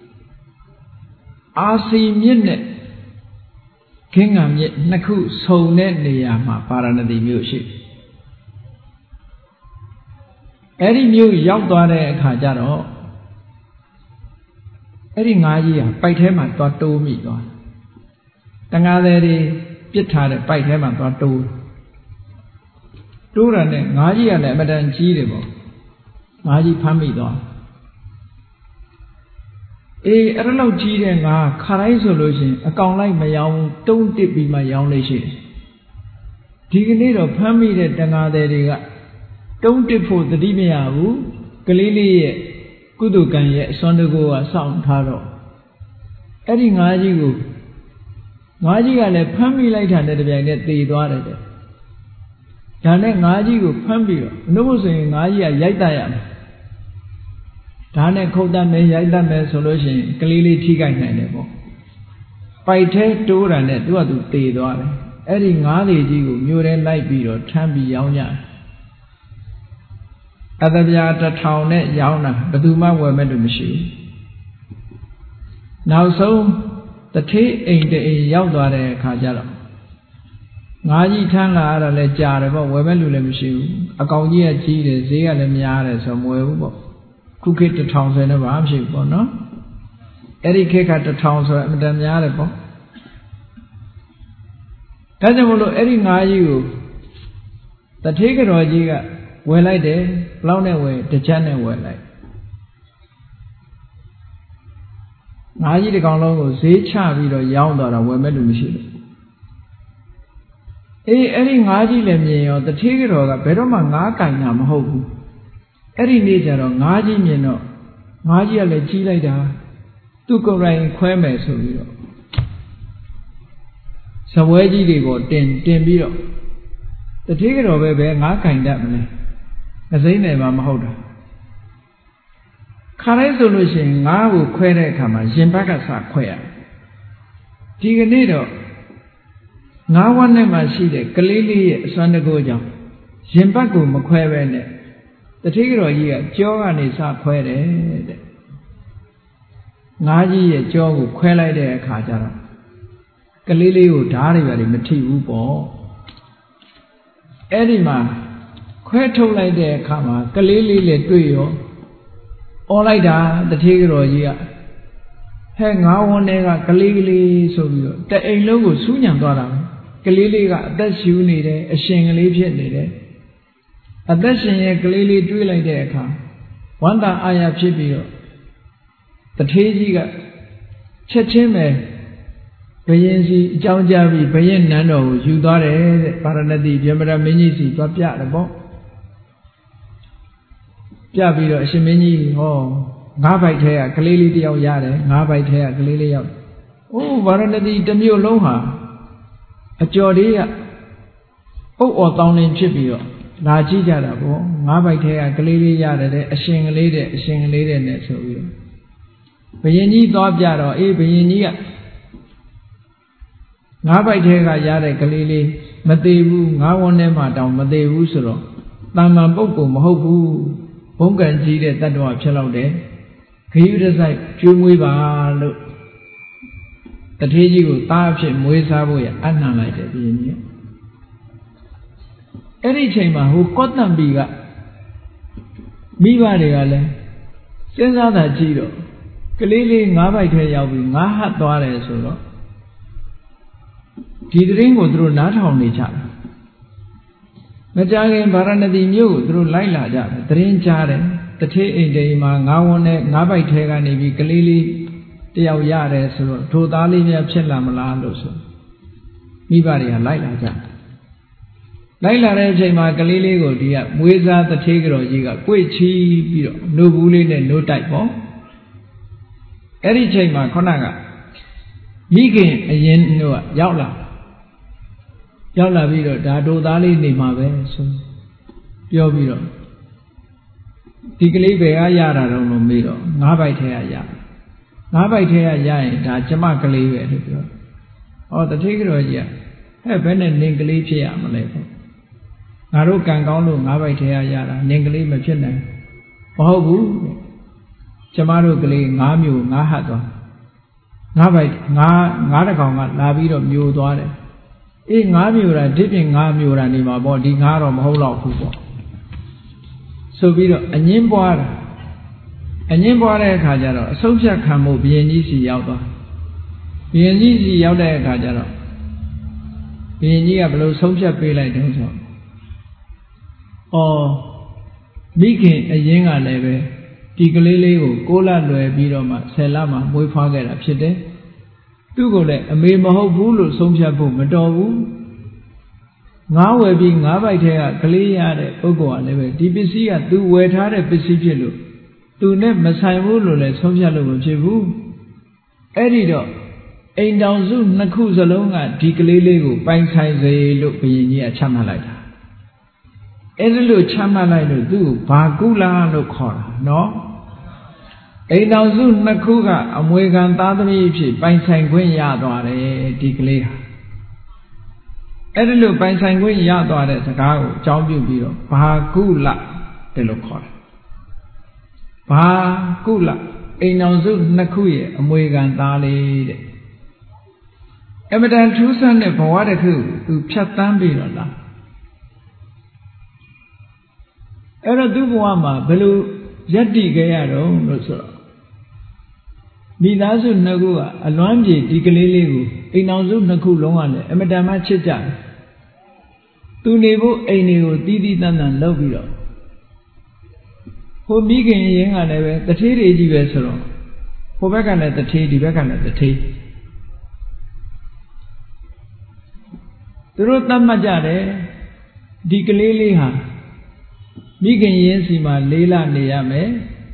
[SPEAKER 1] အာစီမြစ်နဲ့ခင်းငံမြစ်နှစ်ခုဆုံတဲ့နေရာမှာဗာရာဏသီမြို့ရှိအဲ့ဒီမြို့ရောက်သွားတဲ့အခါကျတော့အဲ့ဒီငါးကြီးကပိုက်ထဲမှာသွားတိုးမိသွားတန်ဃာသည်တွေပြစ်ထားတဲ့ပိုက်ထဲမှာသွားတိုးတိုးတာနဲ့ငါးကြီးကလည်းအမတန်ကြီးတယ်ပေါ့ငါးကြီးဖမ်းမိသွားအေးအဲ့လောက်ကြီးတဲ့ငါခါတိုင်းဆိုလို့ရှိရင်အကောင်လိုက်မရောင်းတုံးတစ်ပြီးမှရောင်းလို့ရှိတယ်ဒီကနေ့တော့ဖမ်းမိတဲ့တန်ဃာသည်တွေကတုံးတစ်ဖို့တတိမရဘူးကလေးလေးရဲ့ကုသကံရဲ့အစွမ်းတကူကစောင့်ထားတော့အဲ့ဒီငါးကြီးကိုငါးကြီးကလည်းဖမ်းမိလိုက်တာနဲ့တပြိုင်တည်းသေသွားတယ်တဲ့ဒါနဲ့ငါးကြီးကိုဖမ်းပြီးတော့မလို့ဆိုရင်ငါးကြီးကရိုက်တတ်ရမယ်ဒါနဲ့ခုတ်တတ်မယ်ရိုက်တတ်မယ်ဆိုလို့ရှိရင်ကလေးလေးထိခိုက်နိုင်တယ်ပေါ့ပိုက်ထဲတိုးတာနဲ့သူကသူသေသွားတယ်အဲ့ဒီငါးလေးကြီးကိုမြို့ထဲလိုက်ပြီးတော့ထမ်းပြီးရောင်းကြတယ်အတပြားတစ်ထောင်နဲ့ရောင်းတာဘယ်သူမှဝယ်မဲ့လို့မရှိဘူးနောက်ဆုံးတထေးအိမ်တအိမ်ရောက်သွားတဲ့အခါကျတော့ငါးကြီးထမ်းလာရတာလဲကြာတယ်ပေါ့ဝယ်မဲ့လူလည်းမရှိဘူးအကောင်ကြီးကကြီးတယ်ဈေးကလည်းများတယ်ဆိုမဝယ်ဘူးပေါ့ခုခေတ်တစ်ထောင်ဆိုရင်တော့ဘာမှမရှိဘူးပေါ့နော်အဲ့ဒီခေတ်ကတစ်ထောင်ဆိုရင်အမှန်တများတယ်ပေါ့ဒါကြောင့်မလို့အဲ့ဒီငါးကြီးကိုတထေးကတော်ကြီးကဝယ်လိုက်တယ်ဘလောက်နဲ့ဝယ်တစ်ချက်နဲ့ဝယ်လိုက်ငါးကြီးတစ်ကောင်လုံးကိုဈေးချပြီးတော့ရောင်းသွားတာဝယ်မဲ့လူမရှိဘူးအေးအဲ့ဒီငါးကြီးလည်းမြင်ရောတထေးကတော်ကဘယ်တော့မှငါးကင်တာမဟုတ်ဘူးအဲ့ဒီနေ့ကျတော့ငါးကြီးမြင်တော့ငါးကြီးကလည်းကြီးလိုက်တာသူ့ကိုယ်တိုင်ခွဲမယ်ဆိုပြီးတော့ဇပွဲကြီးတွေကိုတင်တင်ပြီးတော့တထေးကတော်ပဲပဲငါးကင်တတ်မလဲမစိမ့်နယ်မှာမဟုတ်တာခါတိုင်းဆိုလို့ရှိရင်ငါးကိုခွဲတဲ့အခါမှာရင်ဘက်ကစခွဲရဒီကနေ့တော့ငါးဝက်နဲ့မှရှိတဲ့ကလေးလေးရဲ့အစွမ်းတကူကြောင့်ရင်ဘက်ကိုမခွဲပဲနဲ့တထေးကတော်ကြီးကကြောကနေစခွဲတယ်တဲ့ငါးကြီးရဲ့ကြောကိုခွဲလိုက်တဲ့အခါကျတော့ကလေးလေးကိုဓားတွေပါမထိဘူးပေါ့အဲ့ဒီမှာခွဲထုတ်လိုက်တဲ့အခါမှာကလေးလေးလည်းတွေ့ရောအော်လိုက်တာတထေးကတော်ကြီးကဟဲ့ငါးဝန်းထဲကကလေးကလေးဆိုပြီးတော့တအိမ်လုံးကိုစူးညံသွားတာကလေးလေးကအသက်ရှူနေတယ်အရှင်ကလေးဖြစ်နေတယ်အသက်ရှင်ရဲ့ကလေးလေးတွေးလိုက်တဲ့အခါဝန္တာအာရဖြစ်ပြီးတော့တထေးကြီးကချက်ချင်းပဲဘယင်စီအကြောင်းကြားပြီးဘယင်နန်းတော်ကိုယူသွားတယ်တဲ့ပါရဏသီဗြဟ္မဏမင်းကြီးစီသွားပြတယ်ပေါ့ပြပြီးတော့အရှင်မင်းကြီးဟောငါးဘိုက်ထဲကကလေးလေးတယောက်ရတယ်ငါးဘိုက်ထဲကကလေးလေးရောက်အိုးဗာရဏသီတစ်မြို့လုံးဟာအကျော်လေးကအုပ်အော်တောင်းလင်းဖြစ်ပြီးတော့လာကြည့်ကြတာပေါ့ငါးဘိုက်ထဲကကလေးလေးရတယ်တဲ့အရှင်ကလေးတဲ့အရှင်ကလေးတဲ့နဲ့ဆိုပြီးတော့ဘယင်ကြီးသွားပြတော့အေးဘယင်ကြီးကငါးဘိုက်ထဲကရတဲ့ကလေးလေးမသေးဘူးငါးဝန်းထဲမှာတောင်မသေးဘူးဆိုတော့တာမန်ပုဂ္ဂိုလ်မဟုတ်ဘူးဘုံကံကြီးတဲ့တတ္တဝါဖြစ်လောက်တယ်ခရီးတစ်ဆိုင်ကျွေးမွေးပါလို့တထေးကြီးကိုသားအဖြစ်မွေးစားဖို့ရအနှံလိုက်တယ်ဘုရင်ကြီးအဲ့ဒီချိန်မှာဟိုကောတံပီကမိဘတွေကလည်းစဉ်းစားတာကြည့်တော့ကလေးလေးငါးဘိုက်ထဲရောက်ပြီးငါးဟတ်သွားတယ်ဆိုတော့ဒီသတင်းကိုသူတို့နားထောင်နေကြတယ်မကြခင်ဗာရဏသီမြို့ကိုသူတို့လိုက်လာကြတယ်သတင်းကြားတယ်တထေးအိမ်တိမ်မှာငါးဝန်းနဲ့ငါးပိုက်ထဲကနေပြီးကလေးလေးတယောက်ရတယ်ဆိုတော့ထိုသားလေးများဖြစ်လာမလားလို့ဆိုမိဘတွေကလိုက်လာကြလိုက်လာတဲ့အချိန်မှာကလေးလေးကိုဒီကမွေးစားတထေးကြော်ကြီးကကြွေချီးပြီးတော့နှုတ်ဘူးလေးနဲ့နှုတ်တိုက်ပေါ့အဲ့ဒီချိန်မှာခုနကမိခင်အရင်တို့ကရောက်လာရောက်လာပြီးတော့ဒါတို့သားလေးနေမှာပဲဆိုပြောပြီးတော့ဒီကလေးဘယ်ကရတာတော့လို့မေးတော့ငါးပိုက်ထဲကရငါးပိုက်ထဲကရရင်ဒါကျမကလေးပဲလို့ပြောဟောတထေးကြော်ကြီးကဟဲ့ဘယ်နဲ့နင်ကလေးဖြစ်ရမလဲပေါ့ငါတို့ကံကောင်းလို့ငါးပိုက်ထဲကရတာနင်ကလေးမဖြစ်နိုင်မဟုတ်ဘူးကျမတို့ကလေးငါးမျိုးငါးဟတ်သွားငါးပိုက်ငါးငါးတကောင်ကလာပြီးတော့မျိုးသွားတယ်အေးငါးမျိုးတာဒီပြင်ငါးမျိုးတာနေမှာပေါ့ဒီငါးတော့မဟုတ်တော့ဘူးပေါ့ဆိုပြီးတော့အငင်းပွားတာအငင်းပွားတဲ့အခါကျတော့အဆုံးဖြတ်ခံမှုဘုရင်ကြီးစီရောက်သွားဘုရင်ကြီးစီရောက်တဲ့အခါကျတော့ဘုရင်ကြီးကဘယ်လိုဆုံးဖြတ်ပေးလိုက်တုံးဆိုအော်မိခင်အရင်ကလည်းပဲဒီကလေးလေးကိုကိုးလလွယ်ပြီးတော့မှဆယ်လမှမွေးဖွားခဲ့တာဖြစ်တယ်သူ့ကိုလည်းအမေမဟုတ်ဘူးလို့ဆုံးဖြတ်ဖို့မတော်ဘူးငါးဝယ်ပြီးငါးပိုက်ထဲကကလေးရတဲ့ပုဂ္ဂိုလ်ကလည်းပဲဒီပစ္စည်းကသူဝယ်ထားတဲ့ပစ္စည်းဖြစ်လို့သူနဲ့မဆိုင်ဘူးလို့လည်းဆုံးဖြတ်လို့မဖြစ်ဘူးအဲ့ဒီတော့အိမ်တောင်စုနှစ်ခုစလုံးကဒီကလေးလေးကိုပိုင်ဆိုင်စေလို့ဘုရင်ကြီးကချမှတ်လိုက်တာအဲ့ဒီလိုချမှတ်လိုက်လို့သူ့ကိုဘာကုလာလို့ခေါ်တာနော်အိမ်တော်စုနှစ်ခုကအမွေခံသားသမီးဖြစ်ပိုင်ဆိုင်ခွင့်ရသွားတယ်ဒီကလေးဟာအဲ့ဒီလိုပိုင်ဆိုင်ခွင့်ရသွားတဲ့စကားကိုအကြောင်းပြုပြီးတော့ဘာကုလတယ်လို့ခေါ်တယ်ဘာကုလအိမ်တော်စုနှစ်ခုရဲ့အမွေခံသားလေးတဲ့အမတန်ထူးဆန်းတဲ့ဘဝတစ်ခုသူဖြတ်တန်းပြီးတော့လားအဲ့တော့သူ့ဘဝမှာဘယ်လိုယက်တိခဲ့ရတော့လို့ဆိုတော့မိသားစုနှစ်ခုကအလွမ်းပြေဒီကလေးလေးကိုအိမ်တော်စုနှစ်ခုလုံးကလည်းအမတန်မှချစ်ကြတယ်သူနေဖို့အိမ်တွေကိုတီးတီးတန်းတန်းလုပ်ပြီးတော့ဟိုမိခင်ရင်ကလည်းပဲတထေးတွေကြီးပဲဆိုတော့ဟိုဘက်ကလည်းတထေးဒီဘက်ကလည်းတထေးသူတို့သတ်မှတ်ကြတယ်ဒီကလေးလေးဟာမိခင်ရင်စီမှာလေးလနေရမယ်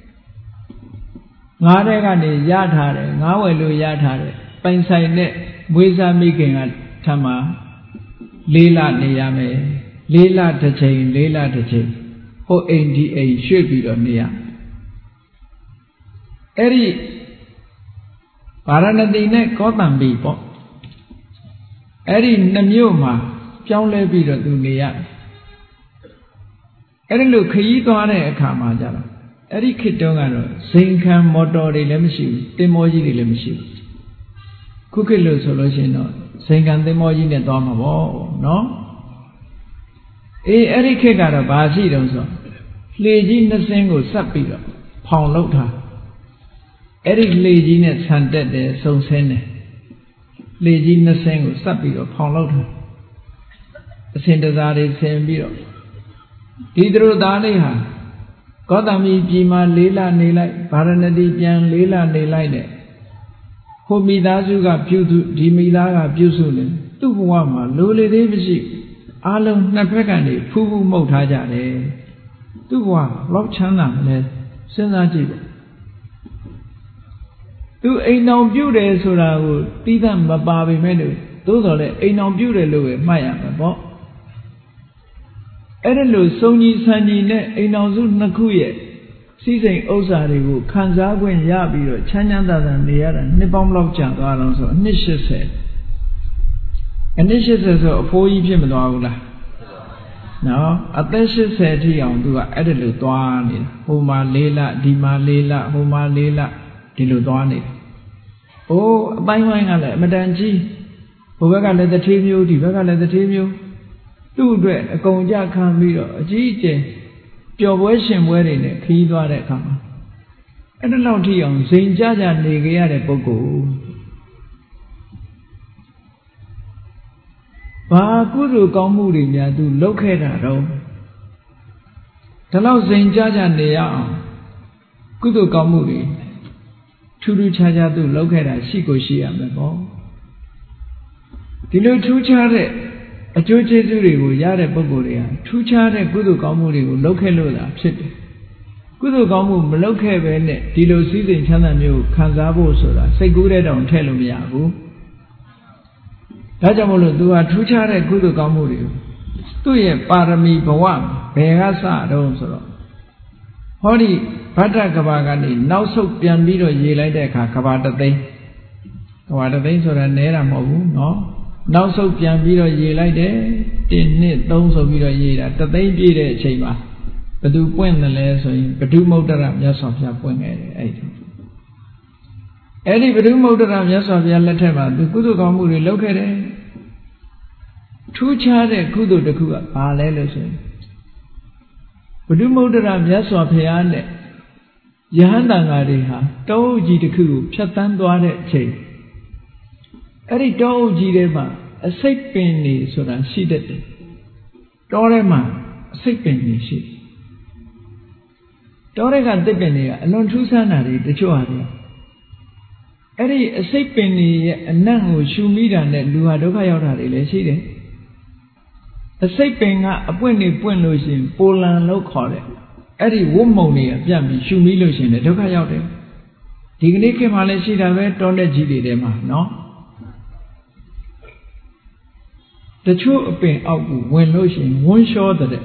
[SPEAKER 1] ငါးတဲ့ကနေရထားတယ်ငါးဝယ်လို့ရထားတယ်ပိုင်ဆိုင်တဲ့မွေးစားမိခင်ကထမ်းမှာလေးလနေရမယ်လေးလတစ်ချိန်လေးလတစ်ချိန်ဟိုအိမ်ဒီအိမ်ရွှေ့ပြီးတော့နေရအဲ့ဒီဗာရဏသီနဲ့ကောသံဘီပေါ့အဲ့ဒီနှမြို့မှာပြောင်းလဲပြီးတော့သူနေရအဲ့ဒီလိုခရီးသွားတဲ့အခါမှာကြတော့အဲ့ဒီခေတ်တုန်းကတော့ဇိမ်ခံမော်တော်တွေလည်းမရှိဘူးသင်္ဘောကြီးတွေလည်းမရှိဘူးခုခေတ်လို့ဆိုလို့ရှိရင်တော့ဇိမ်ခံသင်္ဘောကြီးနဲ့သွားမှာပေါ့နော်အေးအဲ့ဒီခေတ်ကတော့ဘာရှိတုံးဆိုလှေကြီးနှစ်စင်းကိုဆက်ပြီးတော့ဖောင်လုပ်ထားအဲ့ဒီလှေကြီးနဲ့ဆန်တက်တယ်စုံဆင်းတယ်လှေကြီးနှစ်စင်းကိုဆက်ပြီးတော့ဖောင်လုပ်ထားအစင်တစားတွေဆင်ပြီးတော့ဒီသူတို့သားလေးဟာကောသမီပြည်မှာလေးလနေလိုက်ဗာရဏသီပြန်လေးလနေလိုက်တဲ့ဟိုမိသားစုကပြုစုဒီမိသားကပြုစုနေသူ့ဘဝမှာလိုလေသေးမရှိအားလုံးနှစ်ဖက်ကနေဖူးဖူးမှုတ်ထားကြတယ်သူ့ဘဝလောက်ချမ်းသာမလဲစဉ်းစားကြည့်ပါသူအိမ်တော်ပြုတယ်ဆိုတာကိုတီးသန့်မပါပေမဲ့လို့သို့တော်လည်းအိမ်တော်ပြုတယ်လို့ပဲမှတ်ရမှာပေါ့အဲ့ဒါလို့စုံကြီးဆန်ကြီးနဲ့အိမ်တော်စုနှစ်ခုရဲ့စီးစိမ်ဥစ္စာတွေကိုခံစားခွင့်ရပြီးတော့ချမ်းချမ်းသာသာနေရတာနှစ်ပေါင်းလောက်ကြာသွားတော့ဆိုအနှစ်၈၀အနှစ်၈၀ဆိုအဖိုးကြီးဖြစ်မသွားဘူးလားနော်အသက်၈၀အထိအောင်သူကအဲ့ဒါလို့သွားနေတာဟိုမှာ၄လဒီမှာ၄လဟိုမှာ၄လဒီလိုသွားနေတာအိုးအပိုင်းပိုင်းကလည်းအမတန်ကြီးဟိုဘက်ကလည်းတထေးမျိုးဒီဘက်ကလည်းတထေးမျိုးသူ့အတွက်အကုန်ကြခံပြီးတော့အကြီးအကျယ်ပျော်ပွဲရှင်ပွဲတွေနဲ့ခရီးသွားတဲ့အခါမှာအဲ့ဒါလောက်ထိအောင်ဇိမ်ကြကြနေကြရတဲ့ပုဂ္ဂိုလ်ဘာကုသိုလ်ကောင်းမှုတွေများသူလုပ်ခဲ့တာတော့ဒီလောက်စိန်ကြကြနေရအောင်ကုသိုလ်ကောင်းမှုတွေထူးထူးခြားခြားသူလုပ်ခဲ့တာရှိကိုရှိရမယ်ပေါ့ဒီလိုထူးခြားတဲ့အကျိုးကျေးဇူးတွေကိုရတဲ့ပုဂ္ဂိုလ်တွေဟာထူးခြားတဲ့ကုသိုလ်ကောင်းမှုတွေကိုလုပ်ခဲ့လို့လားဖြစ်တယ်ကုသိုလ်ကောင်းမှုမလုပ်ခဲ့ပဲနဲ့ဒီလိုစည်းစိမ်ချမ်းသာမျိုးခံစားဖို့ဆိုတာစိတ်ကူးတဲ့တောင်ထည့်လို့မရဘူးဒါကြောင့်မို့လို့သူဟာထူးခြားတဲ့ကုသိုလ်ကောင်းမှုတွေကိုသူ့ရဲ့ပါရမီဘဝဘယ်ကစတော့ဆိုတော့ဟောဒီဗတ္တကဘာကနေနောက်ဆုတ်ပြန်ပြီးတော့ရေလိုက်တဲ့အခါကဘာတသိန်းကဘာတသိန်းဆိုတာနဲတာမဟုတ်ဘူးเนาะနောက်ဆုတ်ပြန်ပြီးတော့ရေလိုက်တယ်တစ်နှစ်သုံးဆိုပြီးတော့ရေတာတသိန်းပြည့်တဲ့အချိန်မှာဘယ်သူပွင့်တယ်လဲဆိုရင်ဘဒုမုဒ္ဒရမြတ်စွာဘုရားပွင့်ခဲ့တယ်အဲ့ဒီအဲ့ဒီဘဒုမုဒ္ဒရမြတ်စွာဘုရားလက်ထက်မှာသူကုသိုလ်ကောင်းမှုတွေလုပ်ခဲ့တယ်ထူးခြားတဲ့ကုသိုလ်တစ်ခုကဘာလဲလို့ဆိုရင်ဘဒုမုဒ္ဒရမြတ်စွာဘုရားနဲ့ယဟန်တန်ဃာတွေဟာတောအုပ်ကြီးတစ်ခုကိုဖြတ်တန်းသွားတဲ့အချိန်အဲ့ဒီတောအုပ်ကြီးထဲမှာအစိတ်ပင်နေဆိုတာရှိတတ်တယ်တောထဲမှာအစိတ်ပင်နေရှိတောထဲကတစ်ပင်တွေကအလွန်ထူးဆန်းတာတွေတချို့ဟာတွေအဲ့ဒီအစိတ်ပင်တွေရဲ့အနံ့ကိုရှူမိတာနဲ့လူဟာဒုက္ခရောက်တာတွေလည်းရှိတယ်အစိတ်ပင်ကအပွင့်နေပွင့်လို့ရှိရင်ပိုလန်လို့ခေါ်တယ်အဲ့ဒီဝတ်မုံတွေကပြန့်ပြီးရှူမိလို့ရှိရင်ဒုက္ခရောက်တယ်ဒီကနေ့ခေတ်မှာလည်းရှိတာပဲတောတဲ့ကြီးတွေထဲမှာနော်တချို့အပင်အောက်ကိုဝင်လို့ရှိရင်ဝန်းလျှောတဲ့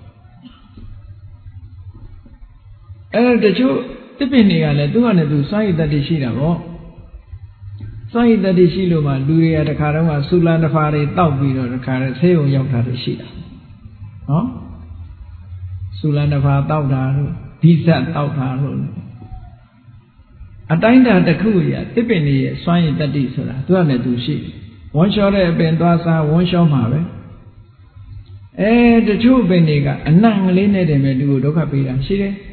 [SPEAKER 1] အဲ့တချို့တစ်ပင်တွေကလည်းသူ့ဟာနဲ့သူစာရိတ္တရှိတာပေါ့စာရိတ္တရှိလို့မှလူတွေကတခါတော့ကဆူလန်တဖာတွေတောက်ပြီးတော့တခါတော့ဆေးရုံရောက်တာတွေရှိတာနော်ဆူလန်တဖာတောက်တာလို့ဒီဇတ်တောက်တာလို့အတိုင်းတာတစ်ခုရတစ်ပင်တွေရဲ့စွမ်းရည်တတိဆိုတာသူကလည်းသူရှိဝန်းလျှောတဲ့အပင်သွားစားဝန်းလျှောမှာပဲအဲတချို့ပင်တွေကအနံ့ကလေးနဲ့တည်းပဲသူကိုဒုက္ခပေးတာရှိတယ်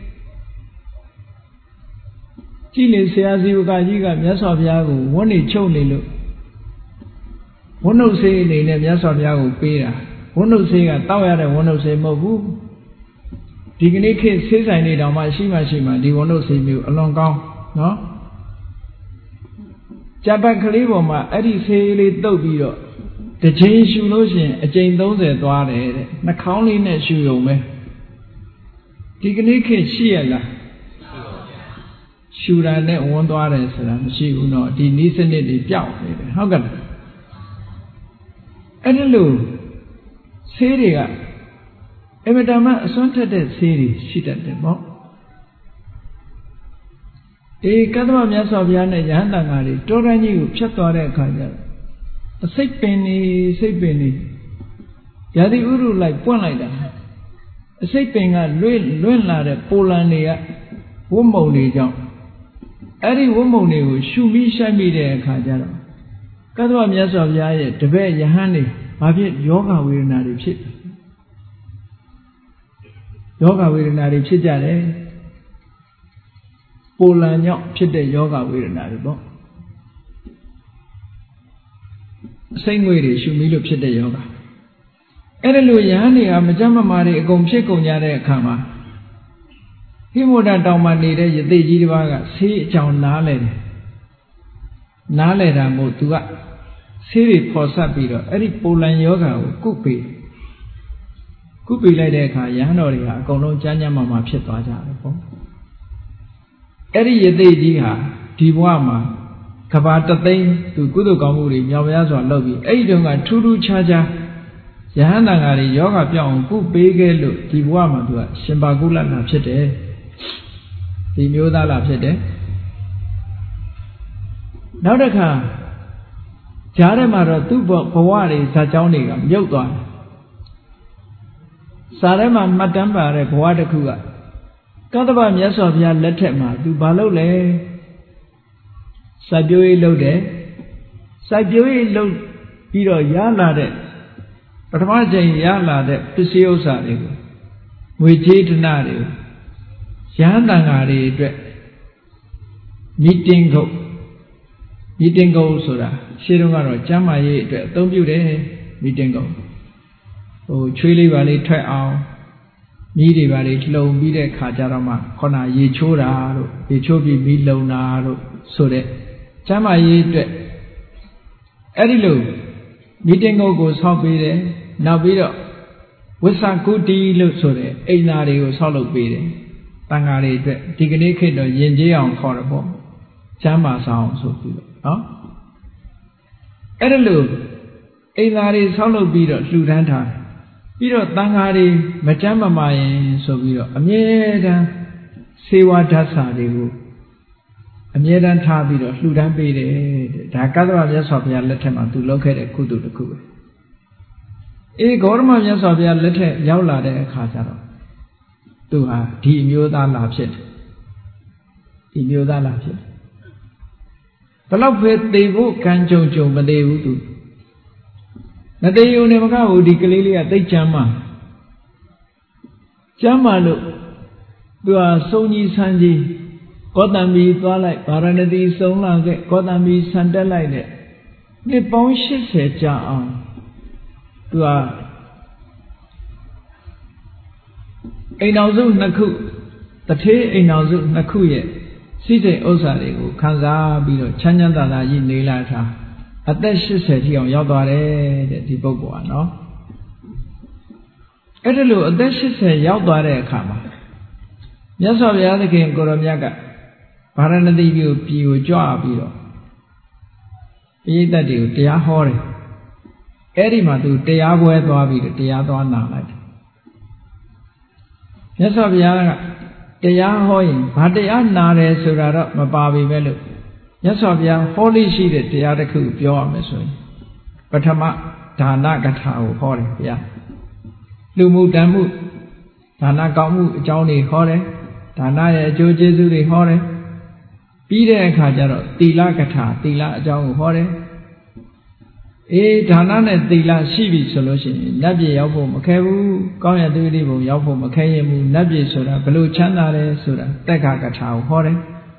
[SPEAKER 1] ကြည်လေဆရာစီဝကကြီးကမြတ်စွာဘုရားကိုဝန်းနေချုပ်နေလို့ဝန်းနှုတ်ဆေးအနေနဲ့မြတ်စွာဘုရားကိုပေးတာဝန်းနှုတ်ဆေးကတောက်ရတဲ့ဝန်းနှုတ်ဆေးမဟုတ်ဘူးဒီကနေ့ခေတ်ဆေးဆိုင်တွေတောင်မှရှိမှရှိမှဒီဝန်းနှုတ်ဆေးမျိုးအလွန်ကောင်းနော်ကြပတ်ကလေးပေါ်မှာအဲ့ဒီဆေးလေးတုပ်ပြီးတော့တစ်ချိန်ရှူလို့ရှိရင်အကြိမ်သုံးဆယ်သွားတယ်တဲ့နှာခေါင်းလေးနဲ့ရှူရုံပဲဒီကနေ့ခေတ်ရှိရလားရှူတာနဲ့ဝန်းသွားတယ်ဆိုတာမရှိဘူးเนาะဒီနည်းစနစ်တွေပျောက်နေတယ်ဟုတ်ကဲ့အဲ့ဒီလိုဆေးတွေကအမတမအစွမ်းထက်တဲ့ဆေးတွေရှိတတ်တယ်ပေါ့ဒီကတ္တမမြတ်စွာဘုရားနဲ့ယဟန်တန်ဃာတွေတောတိုင်းကြီးကိုဖြတ်သွားတဲ့အခါကျတော့အစိတ်ပင်နေစိတ်ပင်နေရာသီဥတုလိုက်ပွင့်လိုက်တာအစိတ်ပင်ကလွင့်လွင့်လာတဲ့ပိုလန်တွေကဝတ်မုံတွေကြောင့်အဲ့ဒီဝတ်မုံတွေကိုရှုမိရှိုက်မိတဲ့အခါကျတော့ကတ္တဝမြတ်စွာဘုရားရဲ့တပည့်ယဟန်တွေဘာဖြစ်ယောဂဝေဒနာတွေဖြစ်တယ်ယောဂဝေဒနာတွေဖြစ်ကြတယ်ပိုလန်ကြောင့်ဖြစ်တဲ့ယောဂဝေဒနာတွေပေါ့စိတ်ငွေတွေရှုမိလို့ဖြစ်တဲ့ယောဂအဲ့ဒါလို့ယဟန်တွေကမကြမ်းမမာတွေအကုန်ဖြစ်ကုန်ကြတဲ့အခါမှာဟိမဝဒတောင်မှနေတဲ့ယသိကြီးတစ်ပါးကဆေးအကြောင်းနားလဲတယ်နားလဲတာမို့သူကဆေးတွေဖော်ဆက်ပြီးတော့အဲ့ဒီပိုလန်ယောဂကိုကုပေးကုပေးလိုက်တဲ့အခါယဟန်တော်တွေကအကုန်လုံးကြမ်းကြမ်းမာမာဖြစ်သွားကြတယ်ပေါ့အဲ့ဒီယသိကြီးဟာဒီဘဝမှာကဘာတသိန်းသူကုသိုလ်ကောင်းမှုတွေမြောက်များစွာလုပ်ပြီးအဲ့ဒီတုန်းကထူးထူးခြားခြားယဟန်တန်ဃာတွေယောဂပြောင်းအောင်ကုပေးခဲ့လို့ဒီဘဝမှာသူကရှင်ပါကုလနာဖြစ်တယ်ဒီမျိုးသားလာဖြစ်တယ်နောက်တစ်ခါကြားထဲမှာတော့သူ့ဘဝတွေဇာကြောင်းတွေကမြုပ်သွားတယ်စာထဲမှာမှတ်တမ်းပါတဲ့ဘဝတစ်ခုကကတ္တဗမြတ်စွာဘုရားလက်ထက်မှာသူဘာလုပ်လဲစိုက်ပျိုးရေးလုပ်တယ်စိုက်ပျိုးရေးလုပ်ပြီးတော့ရလာတဲ့ပထမချိန်ရလာတဲ့ပစ္စည်းဥစ္စာတွေကိုငွေကြေးဒနာတွေကိုယဟန်တန်ဃာတွေအတွက်မီတင်းကုတ်မီတင်းကုတ်ဆိုတာရှင်းတော့ကတော့ကျမ်းမာရေးအတွက်အသုံးပြုတယ်မိတင်ကုန်ဟိုချွေးလေးပါလေးထွက်အောင်မြည်တွေပါလေးလှုံပြီးတဲ့ခါကျတော့မှခေါနာရေချိုးတာတို့ရေချိုးပြီးမီးလုံတာတို့ဆိုတဲ့ကျမ်းမာရေးအတွက်အဲ့ဒီလိုမိတင်ကုန်ကိုဆောက်ပေးတယ်နောက်ပြီးတော့ဝိသကုတီလို့ဆိုတဲ့အိမ်သားတွေကိုဆောက်လုပ်ပေးတယ်တန်ဃာတွေအတွက်ဒီကနေ့ခေတ်တော့ယဉ်ကျေးအောင်ခေါ်တယ်ပေါ့ကျမ်းမာဆောင်ဆိုပြီးတော့နော်အဲ့ဒါလို့အိမ်သားတွေဆောက်လုပ်ပြီးတော့လှူဒန်းထားတယ်ပြီးတော့တန်ဃာတွေမကျမ်းမမာရင်ဆိုပြီးတော့အမြဲတမ်းစေဝါဓာတ်စာတွေကိုအမြဲတမ်းထားပြီးတော့လှူဒန်းပေးတယ်တဲ့ဒါကသဗ္ဗမြတ်စွာဘုရားလက်ထက်မှာသူလုပ်ခဲ့တဲ့ကုသိုလ်တစ်ခုပဲအေးဂေါရမမြတ်စွာဘုရားလက်ထက်ရောက်လာတဲ့အခါကျတော့သူဟာဒီအမျိုးသားလာဖြစ်တယ်ဒီမျိုးသားလာဖြစ်တယ်ဘလောက်ပဲသေဖို့ကံကြုံကြုံမသေးဘူးသူမသေးုံနဲ့မကဘူးဒီကလေးလေးကသိချမ်းမှကျမ်းမာလို့သူဟာစုံကြီးဆန်းကြီးကောတံမီသွားလိုက်ဗာရဏသီစုံလာခဲ့ကောတံမီဆန်တက်လိုက်တဲ့နှစ်ပေါင်းရှစ်ဆယ်ကြာအောင်သူဟာအိမ်တော်စုနှစ်ခုတထေးအိမ်တော်စုနှစ်ခုရဲ့စိတ်ဥစ္စာတွေကိုခံစားပြီးတော့ချမ်းချမ်းသာသာကြီးနေလာတာအသက်ရှစ်ဆယ်ထိအောင်ရောက်သွားတယ်တဲ့ဒီပုဂ္ဂိုလ်ကနော်အဲ့ဒါလို့အသက်ရှစ်ဆယ်ရောက်သွားတဲ့အခါမှာမြတ်စွာဘုရားသခင်ကိုရောမြတ်ကဗာရဏသီကိုပြည်ကိုကြွပြီးတော့ပိဋကတ်တွေကိုတရားဟောတယ်အဲ့ဒီမှာသူတရားပွဲသွားပြီးတော့တရားသွားနာလိုက်တယ်မြတ်စွာဘုရားကတရားဟောရင်ဘာတရားနာတယ်ဆိုတာတော့မပါပေမဲ့လို့မြတ်စွာဘုရားဟောလို့ရှိတဲ့တရားတစ်ခုပြောရမယ်ဆိုရင်ပထမဒါနကထာကိုဟောတယ်ဘုရားလူမှုတန်မှုဒါနကောင်းမှုအကြောင်းတွေဟောတယ်ဒါနရဲ့အကျိုးကျေးဇူးတွေဟောတယ်ပြီးတဲ့အခါကျတော့သီလကထာသီလအကြောင်းကိုဟောတယ်အေးဒါနနဲ့သီလရှိပြီဆိုလို့ရှိရင်နတ်ပြည်ရောက်ဖို့မခဲဘူးကောင်းရသူတိဘုံရောက်ဖို့မခဲရင်ဘူးနတ်ပြည်ဆိုတာဘလို့ချမ်းသာတယ်ဆိုတာတက္ကကထာကိုဟောတယ်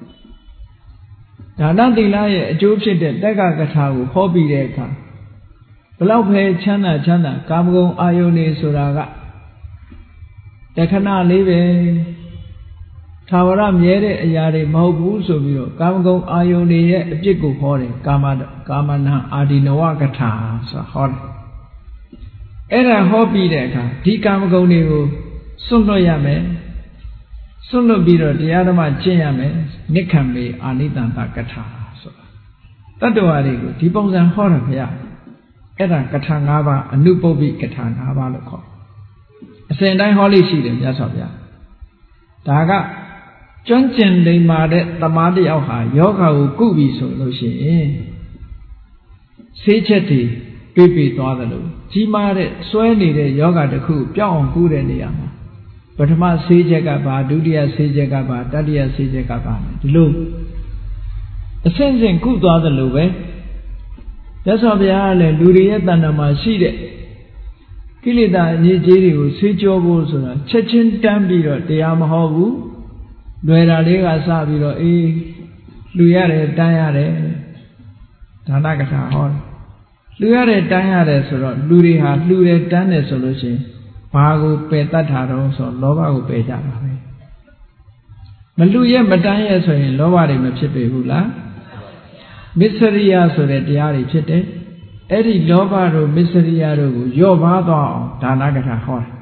[SPEAKER 1] ဒါနသီလရဲ့အကျိုးဖြစ်တဲ့တက္ကကထာကိုဟောပြီးတဲ့အခါဘလောက်ပဲချမ်းသာချမ်းသာကာမဂုဏ်အာယုန်နေဆိုတာကတခဏလေးပဲသာဝရမြဲတဲ့အရာတွေမဟုတ်ဘူးဆိုပြီးတော့ကာမဂုဏ်အာယုန်တွေရဲ့အပြစ်ကိုဟောတယ်ကာမကာမနာအာဒီနဝကထာဆိုဟောတယ်အဲ့ဒါဟောပြီးတဲ့အခါဒီကာမဂုဏ်တွေကိုစွန့်လွတ်ရမယ်စွန့်လွတ်ပြီးတော့တရားဓမ္မကျင့်ရမယ်နိက္ခမေအာနိတံတကထာဆိုတာတတ္တဝါတွေကိုဒီပုံစံဟောတာဗျာအဲ့ဒါကထာ၅ပါးအနုပုပ္ပိကထာ၅ပါးလို့ခေါ်အစဉ်တိုင်းဟောလို့ရှိတယ်မြတ်စွာဘုရားဒါကကျွမ်းကျင်လိမ္မာတဲ့သမားတယောက်ဟာယောဂါကိုကုပြီဆိုလို့ရှိရင်ဆေးချက်တွေပြေးပြေးသွားတယ်လို့ကြီးမားတဲ့စွဲနေတဲ့ယောဂါတစ်ခုပြောင်းအောင်ကုတဲ့နေရာမှာပထမဆေးချက်ကပါဒုတိယဆေးချက်ကပါတတိယဆေးချက်ကပါဒီလိုအဆင့်ဆင့်ကုသွားတယ်လို့ပဲမြတ်စွာဘုရားကလည်းလူတွေရဲ့တဏ္ဍာမှာရှိတဲ့ကိလေသာအငြိအကျေးတွေကိုဆေးကြောဖို့ဆိုတာချက်ချင်းတန်းပြီးတော့တရားမဟောဘူးလွယ်တာလေးကစပြီးတော့အေးလူရတယ်တန်းရတယ်ဒါနကထာဟောတယ်လူရတယ်တန်းရတယ်ဆိုတော့လူတွေဟာလှူတယ်တန်းတယ်ဆိုလို့ရှိရင်ဘာကိုပယ်တတ်တာတော့ဆိုလောဘကိုပယ်ကြပါပဲမလှူရဲ့မတန်းရဲ့ဆိုရင်လောဘတွေမဖြစ်ပေဘူးလားမစ္စရိယဆိုတဲ့တရားတွေဖြစ်တယ်အဲ့ဒီလောဘတို့မစ္စရိယတို့ကိုယော့ပါသွားအောင်ဒါနကထာဟောတယ်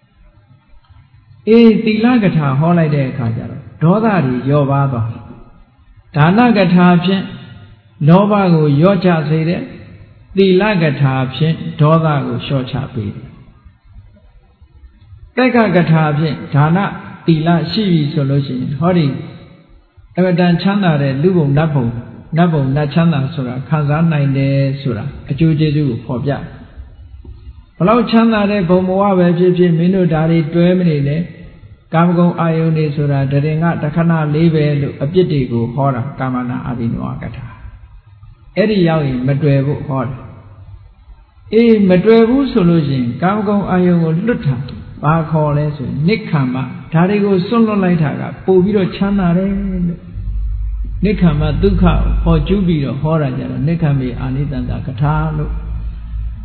[SPEAKER 1] အေးသီလကထာဟောလိုက်တဲ့အခါကျတော့ဒေါသတွေယော့ပါသွားဒါနကထာဖြင့်လောဘကိုယော့ချစေတဲ့သီလကထာဖြင့်ဒေါသကိုလျှော့ချပေးတယ်တက္ကကထာဖြင့်ဒါနသီလရှိပြီဆိုလို့ရှိရင်ဟောဒီအမတန်ချမ်းသာတဲ့လူဘုံနတ်ဘုံနတ်ဘုံနတ်ချမ်းသာဆိုတာခံစားနိုင်တယ်ဆိုတာအကျိုးကျေးဇူးကိုဖော်ပြဘလောက်ချမ်းသာတဲ့ဘုံဘဝပဲဖြစ်ဖြစ်မင်းတို့ဒါတွေတွဲမနေနဲ့ကာမဂုဏ်အာယုန်တွေဆိုတာတရင်ကတခဏလေးပဲလို့အပြစ်တွေကိုဟောတာကာမနာအာဒီနဝကထာအဲ့ဒီရောက်ရင်မတွေ့ဖို့ဟောတယ်အေးမတွေ့ဘူးဆိုလို့ရှိရင်ကာမဂုဏ်အာယုန်ကိုလွတ်တာဘာခေါ်လဲဆိုရင်နိက္ခမ္မဒါတွေကိုစွန့်လွတ်လိုက်တာကပို့ပြီးတော့ချမ်းသာတယ်လို့နိက္ခမ္မဒုက္ခကိုဟောကျူးပြီးတော့ဟောတာကြတော့နိက္ခမေအာနိတန္တကထာလို့ဟ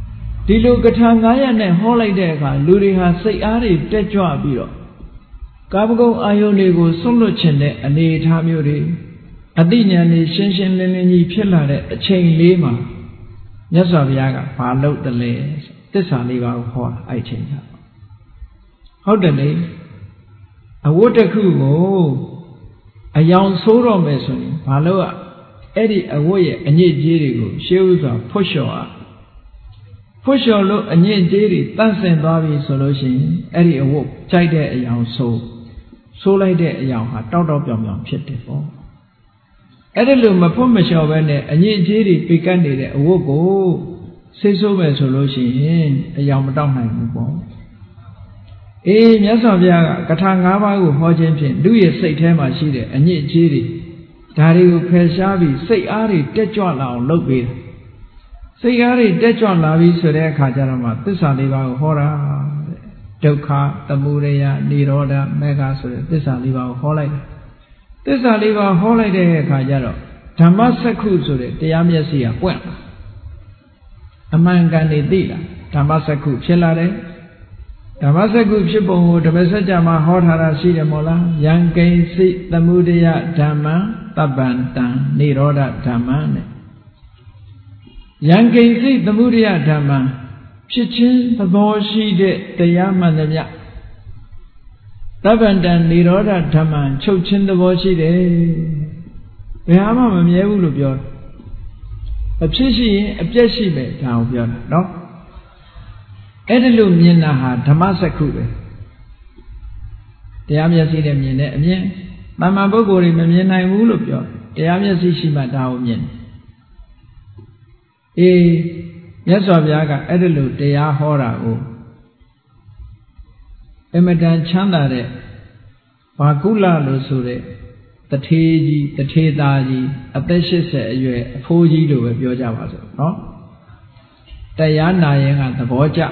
[SPEAKER 1] ဒီလိုကထာငါးရပ်နဲ့ဟောလိုက်တဲ့အခါလူတွေဟာစိတ်အားတွေတက်ကြွပြီးတော့ကာမဂုဏ်အာယုန်တွေကိုဆွန့်လွတ်ခြင်းတဲ့အနေအထားမျိုးတွေအသိဉာဏ်တွေရှင်းရှင်းလင်းလင်းကြီးဖြစ်လာတဲ့အချိန်လေးမှာမြတ်စွာဘုရားကဘာလုပ်တယ်လဲသစ္စာလေးပါးကိုဟောအဲ့အချိန်ကဟုတ်တယ်လေအဝတ်တစ်ခုကိုအယောင်ဆိုးတော့မယ်ဆိုရင်ဘာလို့อ่ะအဲ့ဒီအဝတ်ရဲ့အညစ်အကြေးတွေကိုရှေးဥစွာဖွတ်လျှော်อ่ะဖွတ်လျှော်လို့အညစ်အကြေးတွေတန့်စင်သွားပြီဆိုလို့ရှိရင်အဲ့ဒီအဝတ်ကြိုက်တဲ့အယောင်ဆိုးဆိုးလိုက်တဲ့အယောင်ဟာတောက်တောက်ပြောင်ပြောင်ဖြစ်တယ်ပေါ့အဲ့ဒါလို့မဖွတ်မလျှော်ပဲနဲ့အညစ်အကြေးတွေပိကတ်နေတဲ့အဝတ်ကိုဆိတ်ဆိုးမယ်ဆိုလို့ရှိရင်အယောင်မတောက်နိုင်ဘူးပေါ့အေးမြတ်စွာဘုရားကကထာ၅ပါးကိုဟောခြင်းဖြင့်လူရဲ့စိတ်ထဲမှာရှိတဲ့အညစ်အကြေးတွေဒါတွေကိုဖယ်ရှားပြီးစိတ်အားတွေတက်ကြွလာအောင်လုပ်ပေးတယ်စိတ်အားတွေတက်ကြွလာပြီဆိုတဲ့အခါကျတော့မှသစ္စာလေးပါးကိုဟောတာဒုက္ခသမုဒယនិရောဓမေဃဆိုတဲ့သစ္စာလေးပါးကိုဟောလိုက်တယ်သစ္စာလေးပါးဟောလိုက်တဲ့အခါကျတော့ဓမ္မစက္ခုဆိုတဲ့တရားမျက်စိကပွင့်လာအမှန်ကန်နေသိလာဓမ္မစက္ခုဖြစ်လာတယ်ဓမ္မစက္ခုဖြစ်ပုံကိုဓမ္မစကြာမှာဟောထားတာရှိတယ်မို့လားယံကိဉ္စိသမုဒယဓမ္မံတပ္ပန္တံនិရောဓဓမ္မံနဲ့ယံကိဉ္စိသမုဒယဓမ္မံဖြစ်ခြင်းသဘောရှိတဲ့တရားမှန်သမျှတပ္ပန္တံនិရောဓဓမ္မံချုပ်ခြင်းသဘောရှိတယ်ဘယ်ဟာမှမမြဲဘူးလို့ပြောတယ်အဖြစ်ရှိရင်အပြည့်ရှိမယ်ဒါကိုပြောတာနော်အဲ့ဒါလို့မြင်တာဟာဓမ္မစက္ခုပဲတရားမျက်စိနဲ့မြင်တဲ့အမြင်တမ္မာပုဂ္ဂိုလ်တွေမမြင်နိုင်ဘူးလို့ပြောတရားမျက်စိရှိမှဒါကိုမြင်အေးမြတ်စွာဘုရားကအဲ့ဒါလို့တရားဟောတာကိုအမတန်ချမ်းသာတဲ့ဘာကုလလို့ဆိုတဲ့တထေးကြီးတထေးသားကြီးအသက်၈၀အရွယ်အဖိုးကြီးလို့ပဲပြောကြပါစို့နော်တရားနာရင်ကသဘောကျ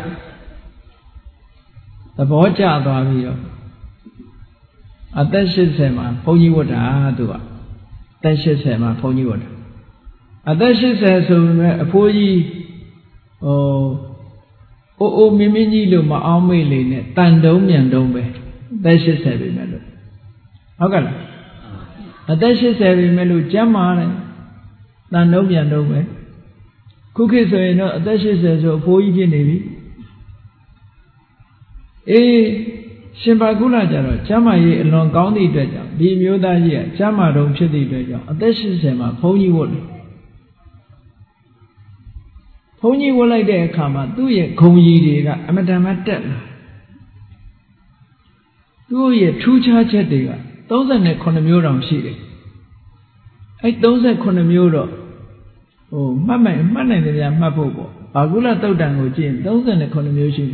[SPEAKER 1] သဘောကျသွားပြီးတော့အသက်၈၀မှာဘုန်းကြီးဝတ်တာသူကအသက်၈၀မှာဘုန်းကြီးဝတ်တာအသက်၈၀ဆိုပေမဲ့အဖိုးကြီးဟိုအိုးအိုးမင်းမင်းကြီးလို့မအောင်မေ့လေနဲ့တန်တုံးမြန်တုံးပဲအသက်၈၀ပဲမဲ့လို့ဟုတ်ကဲ့လားအသက်၈၀ပဲမဲ့လို့ကျမ်းမာတယ်တန်တုံးမြန်တုံးပဲခုခေတ်ဆိုရင်တော့အသက်၈၀ဆိုအဖိုးကြီးဖြစ်နေပြီအေးရှင်ဘာကုလကြတော့ကျမ်းမာရေးအလွန်ကောင်းသည့်အတွက်ကြောင့်ဒီမျိုးသားကြီးကကျမ်းမာတုံးဖြစ်သည့်အတွက်ကြောင့်အသက်၈၀မှာဘုန်းကြီးဝတ်တယ်ဘုန်းကြီးဝတ်လိုက်တဲ့အခါမှာသူ့ရဲ့ဂုံကြီးတွေကအမတန်မှတက်လာသူ့ရဲ့ထူးခြားချက်တွေက၃၈မျိုးတောင်ရှိတယ်အဲ၃၈မျိုးတော့ဟိုမှတ်မှန်မှတ်နိုင်တယ်ဗျာမှတ်ဖို့ပေါ့ဘာကုလတုတ်တန်ကိုကြည့်ရင်၃၈မျိုးရှိတယ်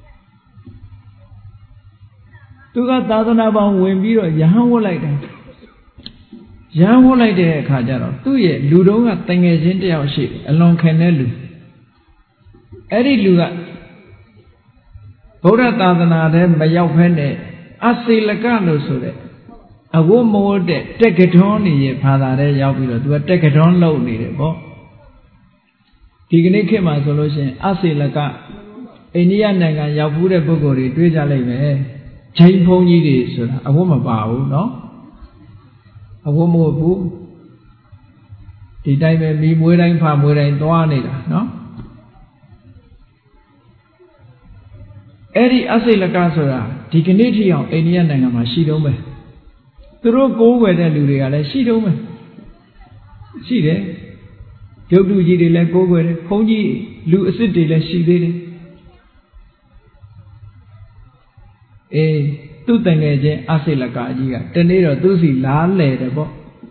[SPEAKER 1] သူကသာသနာပေါင်းဝင်ပြီးတော့ယဟန်ဝတ်လိုက်တယ်ယဟန်ဝတ်လိုက်တဲ့အခါကျတော့သူ့ရဲ့လူတုံးကတငယ်ချင်းတယောက်ရှိတယ်အလွန်ခင်တဲ့လူအဲ့ဒီလူကဗုဒ္ဓသာသနာထဲမရောက်ဖဲနဲ့အစေလကလို့ဆိုတဲ့အဝတ်မဝတ်တဲ့တက်ကထွန်းနေရဲ့ဘာသာထဲရောက်ပြီးတော့သူကတက်ကထွန်းလုပ်နေတယ်ပေါ့ဒီကနေ့ခေတ်မှာဆိုလို့ရှိရင်အစေလကအိန္ဒိယနိုင်ငံရောက်ဘူးတဲ့ပုဂ္ဂိုလ်တွေတွေ့ကြလိမ့်မယ်ချိန်ဖုံးကြီးတွေဆိုတာအဝတ်မပါဘူးเนาะအဝတ်မဝတ်ဘူးဒီတိုင်းပဲမိမွေးတိုင်းဖမွေးတိုင်းသွားနေတာเนาะအဲ့ဒီအစိလကဆိုတာဒီကနေ့ထိအောင်အိန္ဒိယနိုင်ငံမှာရှိတုံးပဲသူတို့ကိုးကွယ်တဲ့လူတွေကလည်းရှိတုံးပဲရှိတယ်ရုပ်တုကြီးတွေလည်းကိုးကွယ်တယ်ဘုန်းကြီးလူအစ်စ်တွေလည်းရှိသေးတယ်အေးသူ့တန်ငယ်ချင်းအစိလကအကြီးကတနေ့တော့သူ့စီလားလဲတယ်ပေါ့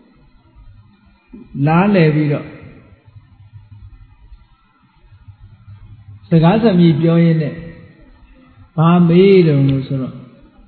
[SPEAKER 1] လားလဲပြီးတော့စကားစမြည်ပြောရင်းနဲ့ဘာမေးတုံလို့ဆိုတော့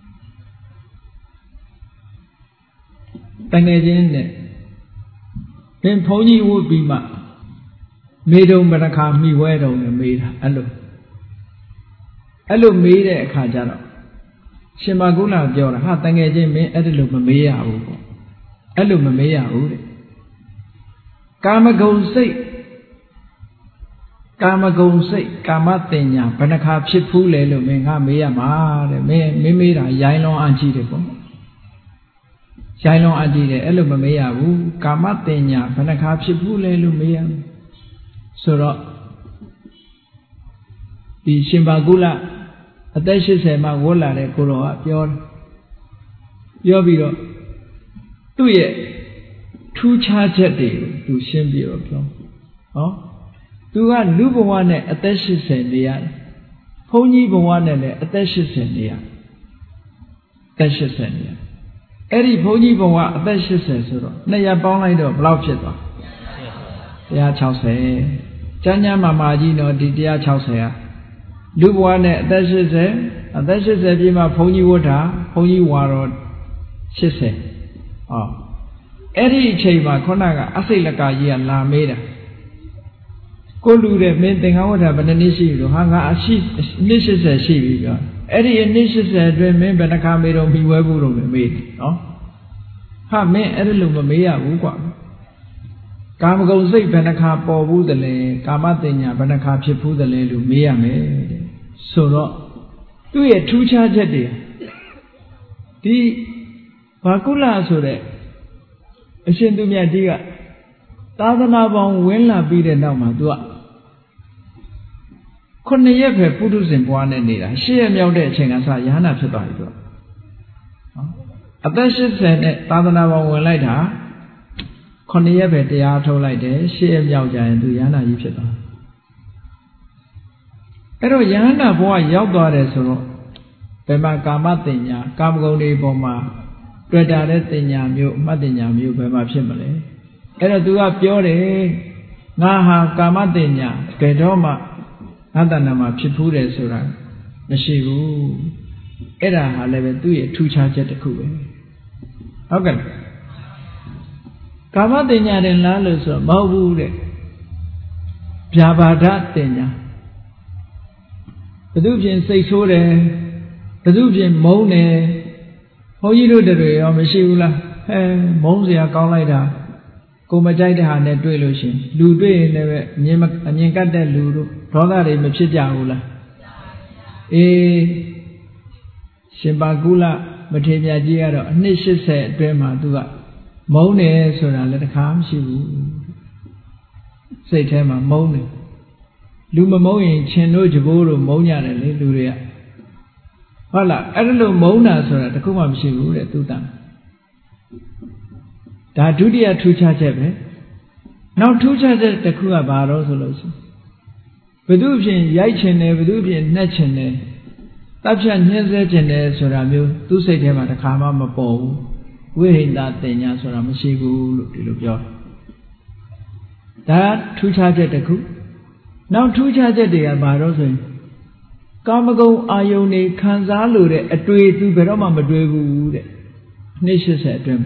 [SPEAKER 1] တန်ငယ်ချင်းနဲ့ဘင်ဘုန်းကြီးဝတ်ပြီးမှမေးတုံပရခါမိဝဲတုံနဲ့မေးတာအဲ့လိုအဲ့လိုမေးတဲ့အခါကျတော့ရှင်မကုလပြောတာဟာတန်ငယ်ချင်းမင်းအဲ့ဒီလိုမမေးရဘူးပေါ့အဲ့လိုမမေးရဘူးတဲ့ကာမဂုဏ်စိတ်ကာမဂုဏ်စိတ်ကာမတင်ညာဘယ်နှခါဖြစ်ဖူးလဲလို့မင်းငါမေးရမှာတဲ့မင်းမင်းမေးတာရိုင်းလုံးအကြည့်တယ်ပေါ့ရိုင်းလုံးအကြည့်တယ်အဲ့လိုမမေးရဘူးကာမတင်ညာဘယ်နှခါဖြစ်ဖူးလဲလို့မေးရဆိုတော့ဒီရှင်ဘာကုလအသက်၈၀မှာဝတ်လာတဲ့ကိုတော်ကပြောပြောပြီးတော့သူ့ရဲ့ထူးခြားချက်တွေကိုသူရှင်းပြီးတော့ပြောဟောသူကလူဘဝနဲ့အသက်၈၀နေရတယ်ဘုန်းကြီးဘဝနဲ့လည်းအသက်၈၀နေရအသက်၈၀နေရအဲ့ဒီဘုန်းကြီးဘဝအသက်၈၀ဆိုတော့နှစ်ရက်ပေါင်းလိုက်တော့ဘယ်လောက်ဖြစ်သွားone hundred sixtyကျမ်းကျမ်းမာမာကြီးတော့ဒီone hundred sixtyဟာလူဘဝနဲ့အသက်၈၀အသက်၈၀ပြည့်မှဘုန်းကြီးဝတ်တာဘုန်းကြီးဝါတော့၈၀ဟောအဲ့ဒီအချိန်မှာခုနကအစိတ်လကကြီးကလာမေးတာကိုလူတဲ့မင်းသင်္ကန်းဝတ်တာဘယ်နှစ်ရှိပြီလို့ဟာငါအရှိနှစ်၈၀ရှိပြီပြောအဲ့ဒီနှစ်၈၀အတွင်းမင်းဘယ်နှခါမေးတော့မိဝဲဘူးလို့မေးတယ်နော်ဟာမင်းအဲ့ဒီလိုမမေးရဘူးကွာကာမဂုဏ်စိတ်ဘယ်နှခါပေါ်ဘူးတလဲကာမတင်ညာဘယ်နှခါဖြစ်ဘူးတလဲလို့မေးရမယ်တဲ့ဆိုတော့သူ့ရဲ့ထူးခြားချက်တွေဒီဘာကုလဆိုတဲ့အရှင်သူမြတ်ကြီးကသာသနာပေါင်းဝင်လာပြီးတဲ့နောက်မှာသူကခုနှစ်ရက်ပဲပုထုဇဉ်ဘွားနဲ့နေတာရှစ်ရက်မြောက်တဲ့အချိန်ကစရဟနာဖြစ်သွားပြီသူကနော်အသက်၈၀နဲ့သာသနာပေါင်းဝင်လိုက်တာခုနှစ်ရက်ပဲတရားထုတ်လိုက်တယ်ရှစ်ရက်မြောက်ကြရင်သူရဟနာကြီးဖြစ်သွားအဲ့တော့ယဟနာဘဝရောက်သွားတယ်ဆိုတော့ဘယ်မှာကာမတင်ညာကာမဂုဏ်တွေပေါ်မှာတွေ့တာတဲ့တင်ညာမျိုးအမှတ်တင်ညာမျိုးဘယ်မှာဖြစ်မလဲအဲ့တော့သူကပြောတယ်ငါဟာကာမတင်ညာဘယ်တော့မှငါတဏ္ဍာမှာဖြစ်ဖူးတယ်ဆိုတာမရှိဘူးအဲ့ဒါဟာလည်းပဲသူ့ရဲ့ထူးခြားချက်တစ်ခုပဲဟုတ်ကဲ့ကာမတင်ညာတယ်လားလို့ဆိုတော့မဟုတ်ဘူးတဲ့ဗျာပါဒတင်ညာဘုသူဖြင့်စိတ်ဆိုးတယ်ဘုသူဖြင့်မုန်းတယ်ဘုန်းကြီးတို့တွေရောမရှိဘူးလားဟဲမုန်းစရာကောင်းလိုက်တာကိုမကြိုက်တဲ့ဟာနဲ့တွေ့လို့ရှင်လူတွေ့ရင်လည်းပဲအမြင်အမြင်ကတ်တဲ့လူတို့ဒေါသတွေမဖြစ်ကြဘူးလားအေးရှင်ပါကုလမထေရမြတ်ကြီးကတော့အနှစ်၈၀အတွင်းမှာသူကမုန်းတယ်ဆိုတာလည်းတစ်ခါမရှိဘူးစိတ်ထဲမှာမုန်းတယ်လူမမုန်းရင်ရှင်တို့ကြဘိုးတို့မုန်းကြတယ်လေလူတွေကဟုတ်လားအဲ့ဒါလို့မုန်းတာဆိုတာတခုမှမရှိဘူးတဲ့သူတန်ဒါဒုတိယထူးခြားချက်ပဲနောက်ထူးခြားချက်တစ်ခုကဘာလို့ဆိုလို့ရှိရင်ဘု து ဖြင့်ရိုက်ချင်တယ်ဘု து ဖြင့်နှက်ချင်တယ်တပ်ဖြတ်ညှင်းဆဲချင်တယ်ဆိုတာမျိုးသူ့စိတ်ထဲမှာတစ်ခါမှမပေါ်ဘူးဝိဟိတတင်ညာဆိုတာမရှိဘူးလို့ဒီလိုပြောဒါထူးခြားချက်တစ်ခုနောက်ထူးခြားချက်တွေကဘာလို့ဆိုရင်ကာမဂုဏ်အာယုန်တွေခံစားလို့တဲ့အတွေ့သူဘယ်တော့မှမတွေ့ဘူးတဲ့နှစ်၈၀အတွင်း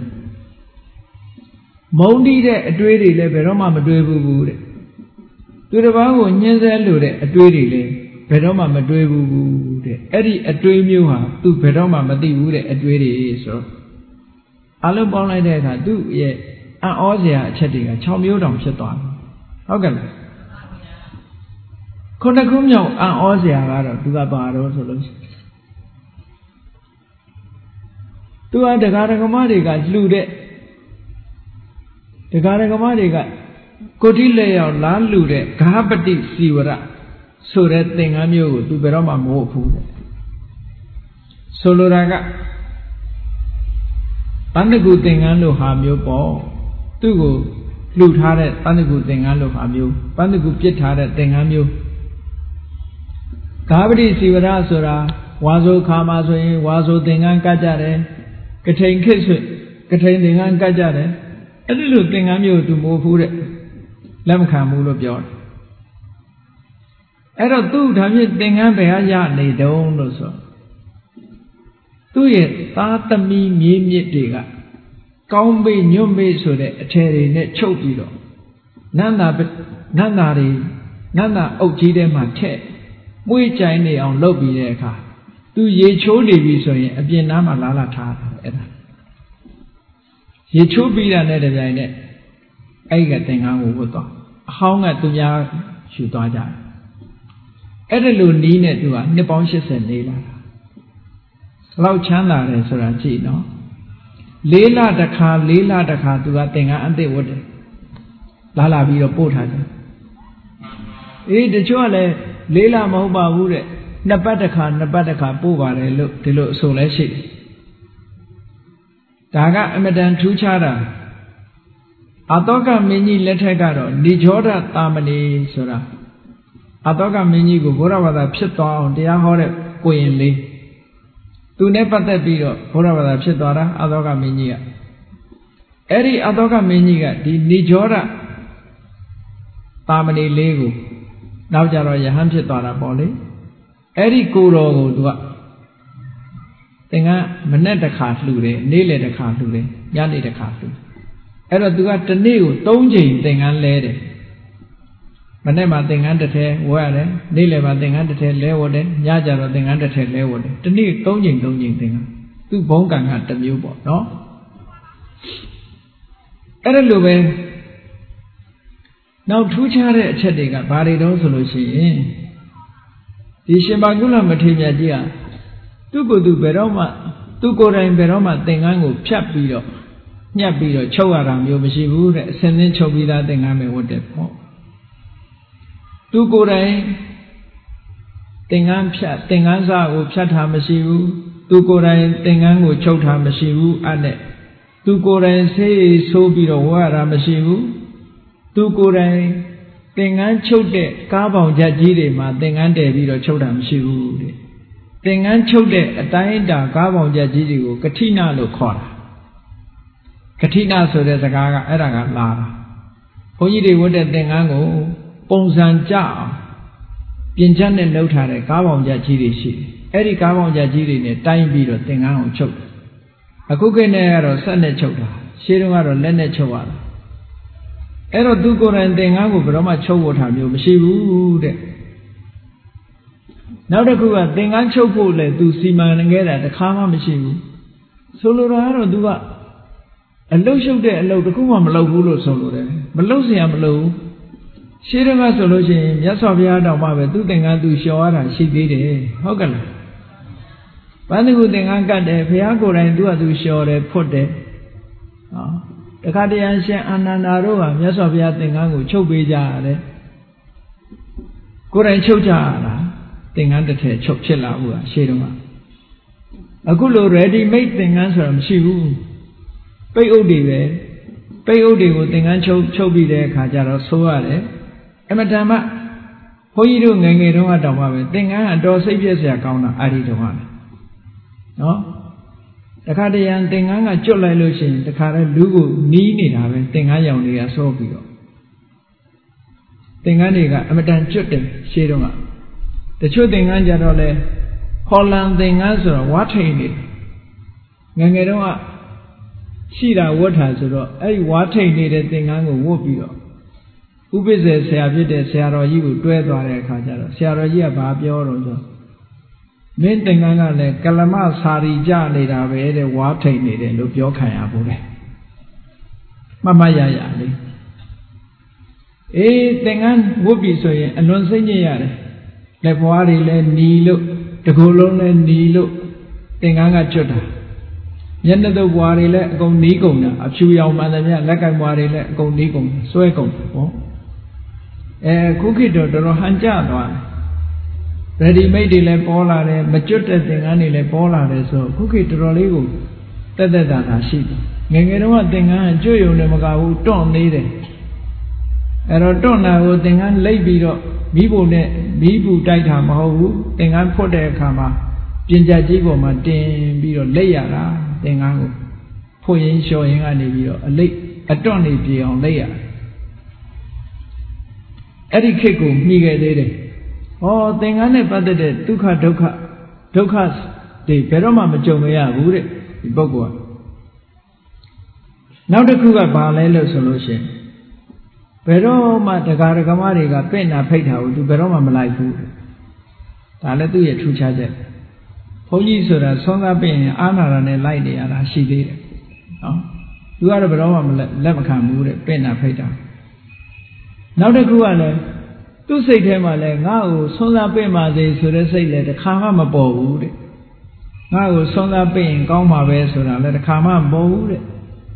[SPEAKER 1] မုန်းတီးတဲ့အတွေ့တွေလည်းဘယ်တော့မှမတွေ့ဘူးတဲ့သူတစ်ပါးကိုညှင်းဆဲလို့တဲ့အတွေ့တွေလည်းဘယ်တော့မှမတွေ့ဘူးတဲ့အဲ့ဒီအတွေ့မျိုးဟာသူဘယ်တော့မှမသိဘူးတဲ့အတွေ့တွေဆိုတော့အလုံးပေါင်းလိုက်တဲ့အခါသူ့ရဲ့အံ့ဩစရာအချက်တွေက၆မျိုးတောင်ဖြစ်သွားတယ်ဟုတ်ကဲ့လားခုနှစ်ခုမြောက်အံ့ဩစရာကတော့သူကပါတော့ဆိုလို့သူကဒကာဒကမတွေကလှူတဲ့ဒကာဒကမတွေကကိုတိလက်ရောက်လားလှူတဲ့ဂါပတိစီဝရဆိုတဲ့သင်္ကန်းမျိုးကိုသူဘယ်တော့မှမဟုတ်ဘူးတဲ့ဆိုလိုတာကတဏ္ဍကုသင်္ကန်းလို့ဟာမျိုးပေါ့သူ့ကိုလှူထားတဲ့တဏ္ဍကုသင်္ကန်းလို့ဟာမျိုးတဏ္ဍကုပြစ်ထားတဲ့သင်္ကန်းမျိုးဂါပတိစီဝရဆိုတာဝါဆိုခါမှာဆိုရင်ဝါဆိုသင်္ကန်းကတ်ကြတယ်ကထိန်ခစ်ဆွကထိန်သင်္ကန်းကတ်ကြတယ်အဲ့ဒီလိုသင်္ကန်းမျိုးသူမိုးဖူးတဲ့လက်မခံဘူးလို့ပြောတယ်အဲ့တော့သူ့ဒါဖြင့်သင်္ကန်းဘယ်ဟာရနေတုံးလို့ဆိုသူ့ရဲ့သားသမီးမြေးမြစ်တွေကကောင်းပေညွတ်မေ့ဆိုတဲ့အထည်တွေနဲ့ချုပ်ပြီးတော့နန္တာနန္တာတွေနန္တာအုပ်ကြီးထဲမှာထည့်မွေးကြိုင်နေအောင်လုပ်ပြီးတဲ့အခါသူရေချိုးနေပြီဆိုရင်အပြင်နားမှာလာလာထားတာအဲ့ဒါရေချိုးပြီးတာနဲ့တပြိုင်နက်အဲ့ကသင်္ကန်းကိုဝတ်သွားအဟောင်းကသူများရှုသွားကြတယ်အဲ့ဒါလိုနီးနဲ့သူကနှစ်ပေါင်း၈၀နေလာတာလောက်ချမ်းသာတယ်ဆိုတာကြည့်နော်လေးလတစ်ခါလေးလတစ်ခါသူကသင်္ကန်းအသစ်ဝတ်တယ်လာလာပြီးတော့ပို့ထားတယ်အေးတချို့ကလည်းလေးလမဟုတ်ပါဘူးတဲ့နှစ်ပတ်တစ်ခါနှစ်ပတ်တစ်ခါပို့ပါတယ်လို့ဒီလိုအဆိုလဲရှိတယ်ဒါကအမတန်ထူးခြားတာအတောကမင်းကြီးလက်ထက်ကတော့နိဂျောဒတာမဏေဆိုတာအတောကမင်းကြီးကိုဘုရားဘာသာဖြစ်သွားအောင်တရားဟောတဲ့ကိုရင်လေးသူနဲ့ပတ်သက်ပြီးတော့ဘုရားဘာသာဖြစ်သွားတာအတောကမင်းကြီးကအဲ့ဒီအတောကမင်းကြီးကဒီနိဂျောဒတာမဏေလေးကိုနောက်ကြတော့ယဟန်ဖြစ်သွားတာပေါ့လေအဲ့ဒီကိုတော်ကိုသူကသင်္ကန်းမနဲ့တစ်ခါလှူတယ်နေ့လယ်တစ်ခါလှူတယ်ညနေတစ်ခါလှူအဲ့တော့သူကတစ်နေ့ကို၃ချိန်သင်္ကန်းလဲတယ်မနေ့မှာသင်္ကန်းတစ်ထည်ဝတ်ရတယ်နေ့လယ်မှာသင်္ကန်းတစ်ထည်လဲဝတ်တယ်ညကြတော့သင်္ကန်းတစ်ထည်လဲဝတ်တယ်တစ်နေ့၃ချိန်၃ချိန်သင်္ကန်းသူ့ဘုံကံကတစ်မျိုးပေါ့နော်အဲ့ဒါလိုပဲနောက်ထူးခြားတဲ့အချက်တွေကဘာတွေတုံးဆိုလို့ရှိရင်ဒီရှင်ဘာကုလမထေရမြတ်ကြီးကသူ့ကိုယ်သူဘယ်တော့မှသူ့ကိုယ်တိုင်ဘယ်တော့မှသင်္ကန်းကိုဖြတ်ပြီးတော့ညှပ်ပြီးတော့ချုပ်ရတာမျိုးမရှိဘူးတဲ့အစင်းစင်းချုပ်ပြီးသားသင်္ကန်းပဲဝတ်တယ်ပေါ့သူကိုယ်တိုင်သင်္ကန်းဖြတ်သင်္ကန်းစားကိုဖြတ်ထားမရှိဘူးသူကိုယ်တိုင်သင်္ကန်းကိုချုပ်ထားမရှိဘူးအဲ့နဲ့သူကိုယ်တိုင်ဆေးဆိုးပြီးတော့ဝတ်ရတာမရှိဘူးသူကိုယ်တိုင်သင်္ကန်းချုပ်တဲ့ကားပေါင်ချက်ကြီးတွေမှာသင်္ကန်းတည်ပြီးတော့ချုပ်တာမရှိဘူးတဲ့သင်္ကန်းချုပ်တဲ့အတိုင်းအတာကားပေါင်ချက်ကြီးတွေကိုကထိနာလို့ခေါ်တာကထိနာဆိုတဲ့စကားကအဲ့ဒါကလာတာဘုန်းကြီးတွေဝတ်တဲ့သင်္ကန်းကိုပုံစံကြအောင်ပြင်ချက်နဲ့လှုပ်ထားတဲ့ကားပေါင်ချက်ကြီးတွေရှိတယ်အဲ့ဒီကားပေါင်ချက်ကြီးတွေနဲ့တိုင်းပြီးတော့သင်္ကန်းကိုချုပ်တယ်အခုခေတ်နဲ့ကတော့ဆက်နဲ့ချုပ်တာရှေးတုန်းကတော့လက်နဲ့ချုပ်ရတာအဲ့တော့သူကိုယ်တိုင်သင်္ကန်းကိုဘယ်တော့မှချုပ်ဝတ်တာမျိုးမရှိဘူးတဲ့နောက်တစ်ခုကသင်္ကန်းချုပ်ဖို့လေသူစီမံခဲ့တာတစ်ခါမှမရှိဘူးဆိုလိုတာကတော့သူကအလုတ်ရှုပ်တဲ့အလုပ်တစ်ခုမှမလုပ်ဘူးလို့ဆိုလိုတယ်မလုပ်เสียမလုပ်ဘူးရှင်းတယ်ကဆိုလို့ရှိရင်မြတ်စွာဘုရားတောင်မှပဲသူသင်္ကန်းသူလျှော်ရတာရှိသေးတယ်ဟုတ်ကဲ့လားဘာလို့ကိုသင်္ကန်းကတ်တယ်ဘုရားကိုယ်တိုင်သူကသူလျှော်တယ်ဖွတ်တယ်ဟောတခါတရံရှင်အာနန္ဒာတို့ကမြတ်စွာဘုရားသင်္ကန်းကိုချုပ်ပေးကြရတယ်ကိုယ်တိုင်ချုပ်ကြရတာသင်္ကန်းတစ်ထည်ချုပ်ဖြစ်လာဘူးကရှေ့တုန်းကအခုလို ready made သင်္ကန်းဆိုတာမရှိဘူးပိတ်အုပ်တွေပဲပိတ်အုပ်တွေကိုသင်္ကန်းချုပ်ချုပ်ပြီးတဲ့အခါကျတော့ဆိုးရတယ်အမတန်မှဘုန်းကြီးတို့ငယ်ငယ်တုန်းကတောင်မှပဲသင်္ကန်းအတော်စိတ်ပြည့်စရာကောင်းတာအဲ့ဒီတုန်းကနော်တခါတရံသင်္ကန်းကကျွတ်လိုက်လို့ရှိရင်တခါတည်းလူကိုနီးနေတာပဲသင်္ကန်းရောင်တွေကစောပြီးတော့သင်္ကန်းတွေကအမတန်ကျွတ်တယ်ရှေးတုန်းကတချို့သင်္ကန်းကြတော့လေဟော်လန်သင်္ကန်းဆိုတော့ဝါထိန်နေငယ်ငယ်တုန်းကရှိတာဝတ်ထားဆိုတော့အဲ့ဒီဝါထိန်နေတဲ့သင်္ကန်းကိုဝတ်ပြီးတော့ဥပိ္ပဇေဆရာဖြစ်တဲ့ဆရာတော်ကြီးကိုတွဲသွားတဲ့အခါကျတော့ဆရာတော်ကြီးကဘာပြောတော့ဆိုမင်းသင်္ကန်းကလည်းကလမစာရီကြနေတာပဲတဲ့ဝါထိန်နေတယ်လို့ပြောခံရဘူးလေမမရရလေးအေးသင်္ကန်းဝတ်ပြီဆိုရင်အလွန်စိတ်ညစ်ရတယ်လက်ဘွားတွေလည်းနီလို့တကိုယ်လုံးလည်းနီလို့သင်္ကန်းကကျွတ်တာမျက်နှာတုပ်ဘွားတွေလည်းအကုန်နီးကုန်တာအဖြူရောင်မှန်တယ်မြတ်လက်ကင်ဘွားတွေလည်းအကုန်နီးကုန်ဆွဲကုန်တယ်ပေါ့အဲခုခေတ်တော့တော်တော်ဟန်ကြသွားတယ် ready made တွေလည်းပေါ်လာတယ်မကျွတ်တဲ့သင်္ကန်းတွေလည်းပေါ်လာတယ်ဆိုခုခေတ်တော်တော်လေးကိုတက်တက်တာတာရှိတယ်ငယ်ငယ်တုန်းကသင်္ကန်းကျွတ်ရုံနဲ့မကဘူးတွန့်နေတယ်အဲ့တော့တွန့်တာကိုသင်္ကန်းလိပ်ပြီးတော့မိဖို့နဲ့မိပူတိုက်တာမဟုတ်ဘူးသင်္ကန်းဖွတ်တဲ့အခါမှာပြင်ကြကြီးပေါ်မှာတင်ပြီးတော့လက်ရတာသင်္ကန်းကိုဖွတ်ရင်းလျှော်ရင်းကနေပြီးတော့အလိပ်အတွန့်နေပြေအောင်လက်ရအဲ့ဒီခေတ်ကိုမှီခဲ့သေးတယ်ဟောသင်္ကန်းနဲ့ပတ်သက်တဲ့ဒုက္ခဒုက္ခဒုက္ခတွေဘယ်တော့မှမကြုံမရဘူးတဲ့ဒီပုဂ္ဂိုလ်ကနောက်တစ်ခုကဘာလဲလို့ဆိုလို့ရှိရင်ဘယ်တော့မှတရားဓမ္မတွေကပြင့်တာဖိတ်တာကိုသူဘယ်တော့မှမလိုက်ဘူးဒါလည်းသူ့ရဲ့ထူးခြားချက်ဘုန်းကြီးဆိုတာဆွမ်းသားပြင့်ရင်အာနာရနဲ့လိုက်နေရတာရှိသေးတယ်နော်သူကတော့ဘယ်တော့မှလက်မခံဘူးတဲ့ပြင့်တာဖိတ်တာနောက်တစ်ခုကလည်းဘသူ့စိတ်ထဲမှာလည်းငါ့ကိုဆွမ်းစားပေးမှစေဆိုတဲ့စိတ်လည်းတစ်ခါမှမပေါ်ဘူးတဲ့ငါ့ကိုဆွမ်းစားပေးရင်ကောင်းမှာပဲဆိုတာလည်းတစ်ခါမှမပေါ်ဘူးတဲ့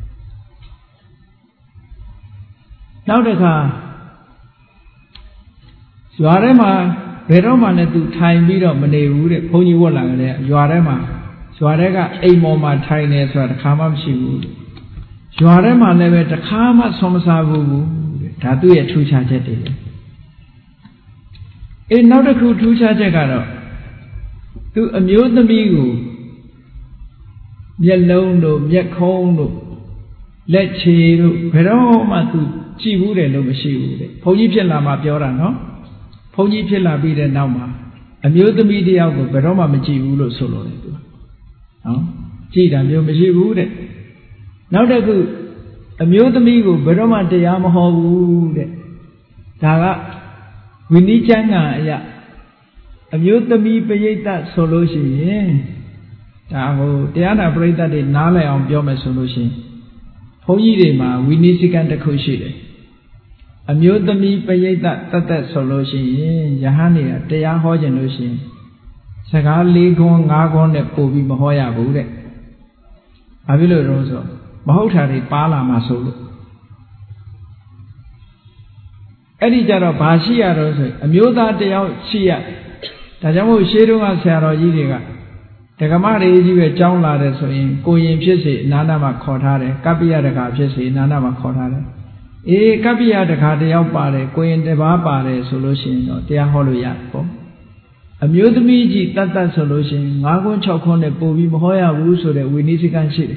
[SPEAKER 1] နောက်တစ်ခါရွာထဲမှာဘယ်တော့မှလည်းသူထိုင်ပြီးတော့မနေဘူးတဲ့ဘုန်းကြီးဝတ်လာကြတဲ့ရွာထဲမှာရွာထဲကအိမ်ပေါ်မှာထိုင်နေဆိုတာတစ်ခါမှမရှိဘူးတဲ့ရွာထဲမှာလည်းပဲတစ်ခါမှဆွမ်းမစားဘူးတဲ့ဒါသူ့ရဲ့ထူးခြားချက်တွေလေအေးနောက်တစ်ခုထူးခြားချက်ကတော့သူအမျိုးသမီးကိုမျက်လုံးတို့မျက်ခုံးတို့လက်ခြေတို့ဘယ်တော့မှသူကြည့်ဘူးတယ်လို့မရှိဘူးတဲ့ဘုန်းကြီးဖြစ်လာမှပြောတာနော်ဘုန်းကြီးဖြစ်လာပြီးတဲ့နောက်မှာအမျိုးသမီးတယောက်ကိုဘယ်တော့မှမကြည့်ဘူးလို့ဆိုလို့တယ်သူနော်ကြည့်တာမျိုးမရှိဘူးတဲ့နောက်တစ်ခုအမျိုးသမီးကိုဘယ်တော့မှတရားမဟောဘူးတဲ့ဒါကဝိနည်းကျမ်းဂန်အရာအမျိုးသမီးပရိသတ်ဆိုလို့ရှိရင်ဒါဟိုတရားနာပရိသတ်တွေနားလည်အောင်ပြောမယ်ဆိုလို့ရှိရင်ဘုန်းကြီးတွေမှာဝိနည်းစည်းကမ်းတစ်ခုရှိတယ်အမျိုးသမီးပရိသတ်တတ်တတ်ဆိုလို့ရှိရင်ယဟန်တွေကတရားဟောခြင်းလို့ရှိရင်စကားလေးခွန်းငါးခွန်းနဲ့ပို့ပြီးမဟောရဘူးတဲ့။ဘာဖြစ်လို့လဲဆိုမဟုတ်တာတွေပါလာမှဆိုလို့အဲ့ဒီကြတော့ဘာရှိရတော့ဆိုအမျိုးသားတယောက်ရှိရဒါကြောင့်မို့ရှေးတုန်းကဆရာတော်ကြီးတွေကဒကမတွေကြီးပဲကြောင်းလာတယ်ဆိုရင်ကိုရင်ဖြစ်စေအနာနာမှာခေါ်ထားတယ်ကပ္ပိယတကာဖြစ်စေအနာနာမှာခေါ်ထားတယ်အေးကပ္ပိယတကာတယောက်ပါတယ်ကိုရင်တစ်ပါးပါတယ်ဆိုလို့ရှိရင်တော့တရားဟောလို့ရတယ်ပေါ့အမျိုးသမီးကြီးတတ်တတ်ဆိုလို့ရှိရင်ငါးခွန်းခြောက်ခွန်းနဲ့ပို့ပြီးမဟောရဘူးဆိုတဲ့ဝိနည်းစည်းကမ်းရှိတယ်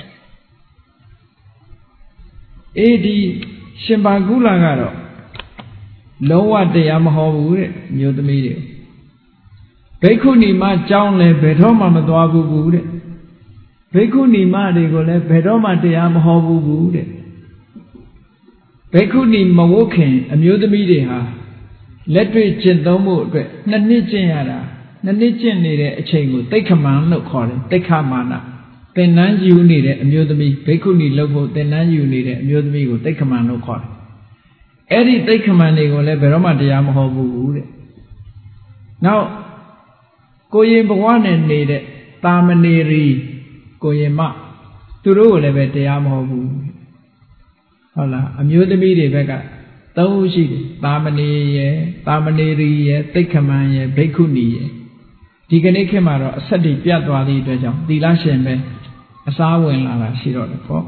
[SPEAKER 1] အေးဒီရှင်ဘာကုလာကတော့လုံးဝတရားမဟောဘူးတဲ့မျိုးသမီးတွေဘိက္ခုနီမကြောင်းလည်းဘယ်တော့မှမသွားဘူးဘူးတဲ့ဘိက္ခုနီမတွေကိုလည်းဘယ်တော့မှတရားမဟောဘူးဘူးတဲ့ဘိက္ခုနီမဝတ်ခင်အမျိုးသမီးတွေဟာလက်တွေ့ကျင့်သုံးမှုအတွက်နှစ်နှစ်ကျင့်ရတာနှစ်နှစ်ကျင့်နေတဲ့အချိန်ကိုတိတ်ခမန်လို့ခေါ်တယ်တိတ်ခမာနသင်္นานယူနေတဲ့အမျိုးသမီးဘိက္ခုနီလုပ်ဖို့သင်္นานယူနေတဲ့အမျိုးသမီးကိုတိတ်ခမန်လို့ခေါ်တယ်အဲ့ဒီတိတ်ခမန်တွေကိုလည်းဘယ်တော့မှတရားမဟောဘူးတဲ့နောက်ကိုရင်ဘဝနဲ့နေတဲ့တာမဏေရီကိုရင်မသူတို့ကိုလည်းပဲတရားမဟောဘူးဟုတ်လားအမျိုးသမီးတွေဘက်ကသုံးဦးရှိတယ်တာမဏေရယ်တာမဏေရီရယ်တိတ်ခမန်ရယ်ဘိက္ခုနီရယ်ဒီကနေ့ခေတ်မှာတော့အဆက်တွေပြတ်သွားသည့်အတွက်ကြောင့်သီလရှင်ပဲအစားဝင်လာတာရှိတော့တယ်ပေါ့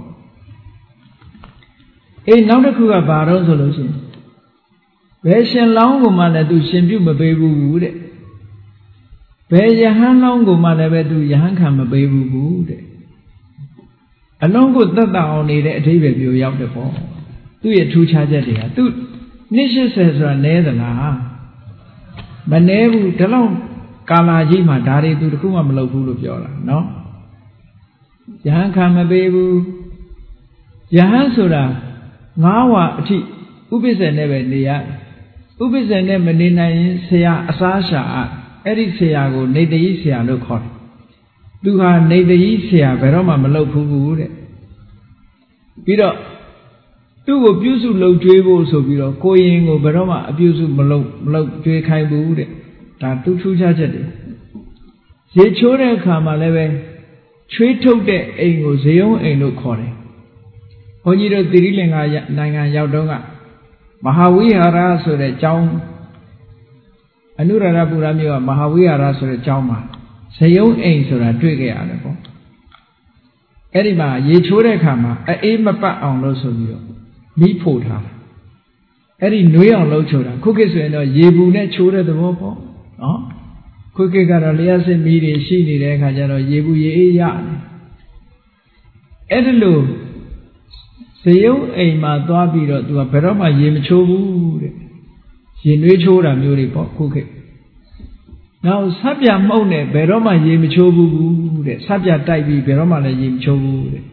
[SPEAKER 1] အေးနောက်တစ်ခုကဘာတော့ဆိုလို့ရှိရင်ဘယ်ရှင်လောင်းကိုမှလည်းသူရှင်ပြုမပေးဘူးတဲ့ဘယ်ယဟန်လောင်းကိုမှလည်းပဲသူယဟန်ခံမပေးဘူးတဲ့အလုံးကိုတတ်တအောင်နေတဲ့အဓိပ္ပာယ်ပြောရောက်တယ်ပေါ့သူ့ရဲ့ထူးခြားချက်တွေကသူနှစ်ရှစ်ဆယ်ဆိုတာနည်းသလားမနည်းဘူးဒီလောက်ကာလာကြီးမှာဒါတွေသူတခုမှမလုပ်ဘူးလို့ပြောတာနော်ယဟန်ခံမပေးဘူးယဟန်ဆိုတာငါးဝါအထိဥပိ္ပဇ္ဇနဲ့ပဲနေရတယ်ဥပိ္ပဇ္ဇနဲ့မနေနိုင်ရင်ဆရာအစားရှာအဲ့ဒီဆရာကိုနေတကြီးဆရာလို့ခေါ်တယ်သူဟာနေတကြီးဆရာဘယ်တော့မှမလုပ်ဘူးတဲ့ပြီးတော့သူ့ကိုပြုစုလုပ်ကြွေးဖို့ဆိုပြီးတော့ကိုရင်ကိုဘယ်တော့မှအပြုစုမလုပ်မလုပ်ကြွေးခိုင်းဘူးတဲ့ဒါသူထူးခြားချက်တွေရေချိုးတဲ့အခါမှာလည်းပဲချွေးထုတ်တဲ့အိမ်ကိုဇေယုံအိမ်လို့ခေါ်တယ်ဘုန်းကြီးတို့သီရိလင်္ကာနိုင်ငံရောက်တော့ကမဟာဝိဟာရဆိုတဲ့ကျောင်းအနုရရပူရမြို့ကမဟာဝိဟာရဆိုတဲ့ကျောင်းမှာဇယုံအိမ်ဆိုတာတွေ့ကြရတယ်ပေါ့အဲ့ဒီမှာရေချိုးတဲ့အခါမှာအေးမပတ်အောင်လို့ဆိုပြီးတော့မိဖို့ထားအဲ့ဒီနှွေးအောင်လှုပ်ချိုးတာခုခေတ်ဆိုရင်တော့ရေဘူးနဲ့ချိုးတဲ့သဘောပေါ့နော်ခုခေတ်ကတော့လျှက်စစ်မီးတွေရှိနေတဲ့အခါကျတော့ရေဘူးရေအေးရတယ်အဲ့ဒီလိုဇယုံအိမ်မှာသွားပြီးတော့သူကဘယ်တော့မှရေမချိုးဘူးတဲ့ရေနှွေးချိုးတာမျိုးတွေပေါ့ခုခေတ်နောက်ဆပ်ပြမှုန့်နဲ့ဘယ်တော့မှရေမချိုးဘူးတဲ့ဆပ်ပြတိုက်ပြီးဘယ်တော့မှလည်းရေမချိုးဘူးတဲ့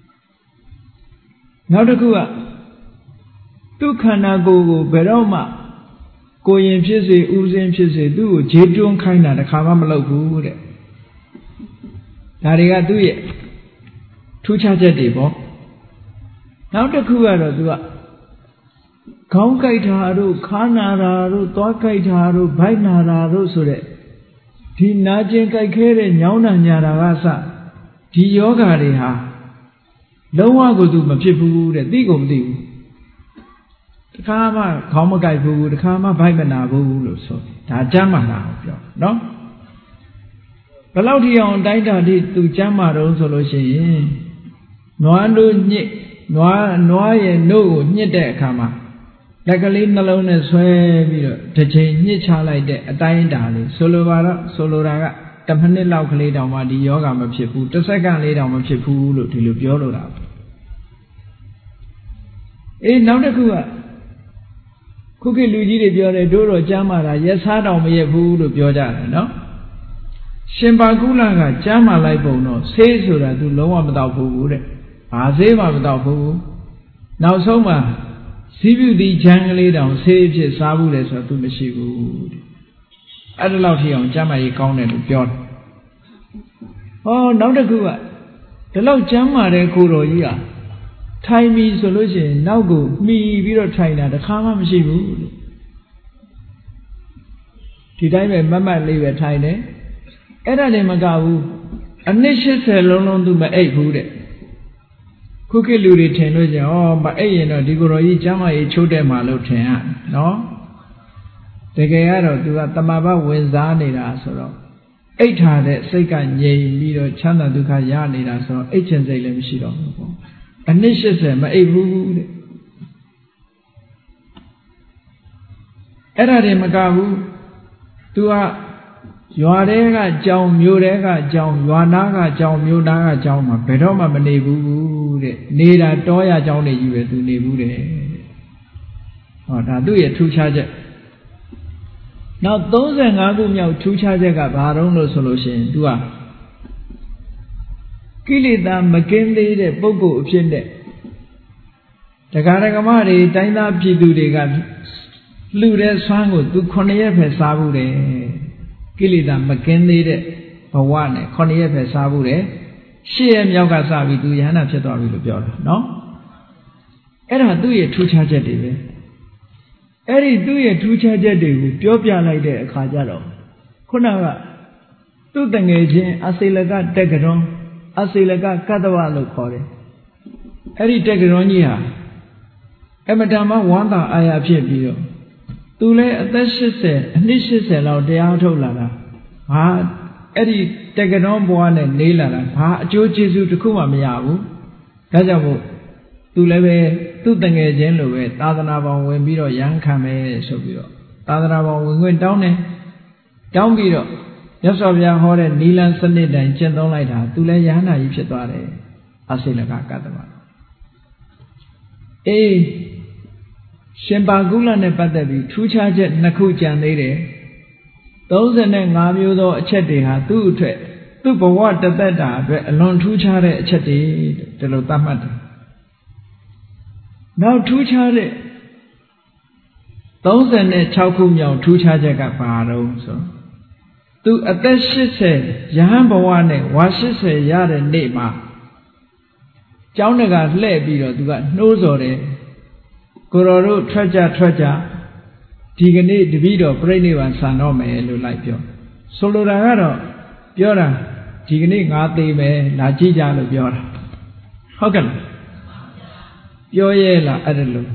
[SPEAKER 1] နောက်တစ်ခုကသူ့ခန္ဓာကိုယ်ကိုဘယ်တော့မှကိုရင်ဖြစ်စေဥစဉ်ဖြစ်စေသူ့ကိုခြေတွန်းခိုင်းတာတစ်ခါမှမလုပ်ဘူးတဲ့ဒါတွေကသူ့ရဲ့ထူးခြားချက်တွေပေါ့နောက်တစ်ခုကတော့သူကခေါင်းကိုက်တာတို့ခါနာတာတို့သွားကိုက်တာတို့ဗိုက်နာတာတို့ဆိုတဲ့ဒီနာကျင်ကိုက်ခဲတဲ့ညောင်းတာညာတာကစဒီယောဂါတွေဟာလုံးဝကိုသူမဖြစ်ဘူးတဲ့သိကုန်မသိဘူးတခါမှခေါင်းမကိုက်ဘူးတခါမှဗိုက်မနာဘူးလို့ဆိုဒါကျမ်းမာတာကိုပြောနော်ဘယ်လောက်ထိအောင်တိုင်းတာထိသူကျမ်းမာတော့ဆိုလို့ရှိရင်နွားတို့ညစ်နွားနွားရဲ့နှုတ်ကိုညှစ်တဲ့အခါမှာလက်ကလေးနှလုံးနဲ့ဆွဲပြီးတော့တစ်ချိန်ညှစ်ချလိုက်တဲ့အတိုင်းအတာလေးဆိုလိုပါတော့ဆိုလိုတာကတစ်မိနစ်လောက်ကလေးတောင်မှဒီယောဂမဖြစ်ဘူးတစ်စက္ကန့်လေးတောင်မဖြစ်ဘူးလို့ဒီလိုပြောလို့တာအေးနောက်တစ်ခုကခုခေတ်လူကြီးတွေပြောတယ်တို့တော့ကျမ်းမာတာရက်စားတောင်မရက်ဘူးလို့ပြောကြတယ်နော်ရှင်ပါကုလကကျမ်းမာလိုက်ပုံတော့ဆေးဆိုတာသူလုံးဝမတော့ဘူးတဲ့ဘာဆေးမှမတော့ဘူးနောက်ဆုံးမှာဇီးပြုတိချမ်းကလေးတောင်ဆေးဖြစ်စားဘူးလေဆိုတော့သူမရှိဘူးတဲ့အဲ့ဒါလောက်ထိအောင်ကျမ်းမာရေးကောင်းတယ်လို့ပြောတယ်ဟောနောက်တစ်ခုကဒီလောက်ကျမ်းမာတဲ့ကိုတော်ကြီးကထိုင်ပြီဆိုလို့ရှိရင်နောက်ကိုမှီပြီးတော့ထိုင်တာတစ်ခါမှမရှိဘူးလို့ဒီတိုင်းပဲမတ်မတ်လေးပဲထိုင်တယ်အဲ့ဒါတည်းမကဘူးအနည်းရှစ်ဆယ်လုံးလုံးသူမအိပ်ဘူးတဲ့ခုခေတ်လူတွေထင်လို့ကျင်ဩမအိပ်ရင်တော့ဒီကိုယ်တော်ကြီးကျမ်းမာရေးချိုးတယ်မှာလို့ထင်ရနော်တကယ်ကတော့သူကတမဘဝင်စားနေတာဆိုတော့အိတ်ထားတဲ့စိတ်ကငြိမ်ပြီးတော့ချမ်းသာဒုက္ခရနေတာဆိုတော့အိတ်ချင်စိတ်လည်းမရှိတော့ဘူးပေါ့အနည်းရှစ်ဆယ်မအိပ်ဘူးတဲ့အဲ့ဒါတွေမကဘူးသူကရွာတဲကကြောင်မြို့တဲကကြောင်ရွာနာကကြောင်မြို့နာကကြောင်မှာဘယ်တော့မှမနေဘူးတဲ့နေတာတောရကြောင်တွေကြီးပဲသူနေဘူးတဲ့ဟောဒါသူ့ရဲ့ထူးခြားချက်နောက်သုံးဆယ်ငါးခုမြောက်ထူးခြားချက်ကဘာတုံးလို့ဆိုလို့ရှိရင် तू ကကိလေသာမကင်းသေးတဲ့ပုဂ္ဂိုလ်အဖြစ်နဲ့တရားဓမ္မတွေတိုင်းသားပြည်သူတွေကလှူတဲ့ဆွမ်းကို तू ခုနှစ်ရက်ပဲစားဘူးတယ်ကိလေသာမကင်းသေးတဲ့ဘဝနဲ့ခုနှစ်ရက်ပဲစားဘူးတယ်ရှစ်ရက်မြောက်ကစပြီး तू ယဟန္တာဖြစ်သွားပြီလို့ပြောတာနော်အဲ့ဒါသူ့ရဲ့ထူးခြားချက်တွေပဲအဲ့ဒီသူ့ရဲ့ထူးခြားချက်တွေကိုပြောပြလိုက်တဲ့အခါကျတော့ခုနကသူ့တငယ်ချင်းအစေလကတက္ကရွန်အစေလကကတ္တဝလို့ခေါ်တယ်အဲ့ဒီတက္ကရွန်ကြီးဟာအမတန်မှဝမ်းသာအာရဖြစ်ပြီးတော့သူလည်းအသက်ရှစ်ဆယ်အနှစ်ရှစ်ဆယ်လောက်တရားထုတ်လာတာဟာအဲ့ဒီတက္ကရွန်ဘဝနဲ့နေလာတာဘာအကျိုးကျေးဇူးတစ်ခုမှမရဘူးဒါကြောင့်မို့သူလည်းပဲသူ့တငယ်ချင်းလိုပဲသာသနာပေါင်းဝင်ပြီးတော့ရဟန်းခံမယ်ဆိုပြီးတော့သာသနာပေါင်းဝင်ခွင့်တောင်းတယ်တောင်းပြီးတော့မြတ်စွာဘုရားဟောတဲ့နီလန်စနစ်တိုင်းကျင့်သုံးလိုက်တာသူလည်းယဟန္တာကြီးဖြစ်သွားတယ်အစေလကကတ္တမအေးရှင်ပါကုလနဲ့ပတ်သက်ပြီးထူးခြားချက်နှစ်ခုကြံသေးတယ်သုံးဆယ်ငါးမျိုးသောအချက်တွေဟာသူ့အတွက်သူ့ဘဝတသက်တာအတွက်အလွန်ထူးခြားတဲ့အချက်တွေဒီလိုသတ်မှတ်တယ်နောက်ထူးခြားတဲ့သုံးဆယ်၆ခုမြောက်ထူးခြားချက်ကဘာတော့ဆိုသူအသက်ရှစ်ဆယ်ယဟန်ဘဝနဲ့ဝါရှစ်ဆယ်ရတဲ့နေ့မှာကျောင်းတကာလှည့်ပြီးတော့သူကနှိုးဆော်တယ်ကိုတော်တို့ထွက်ကြထွက်ကြဒီကနေ့တပည့်တော်ပြိဋိဘံဆံတော့မယ်လို့လိုက်ပြောဆိုလိုတာကတော့ပြောတာဒီကနေ့ငါသေမယ်လာကြည့်ကြလို့ပြောတာဟုတ်ကဲ့လားပြောရဲလားအဲ့ဒါလို့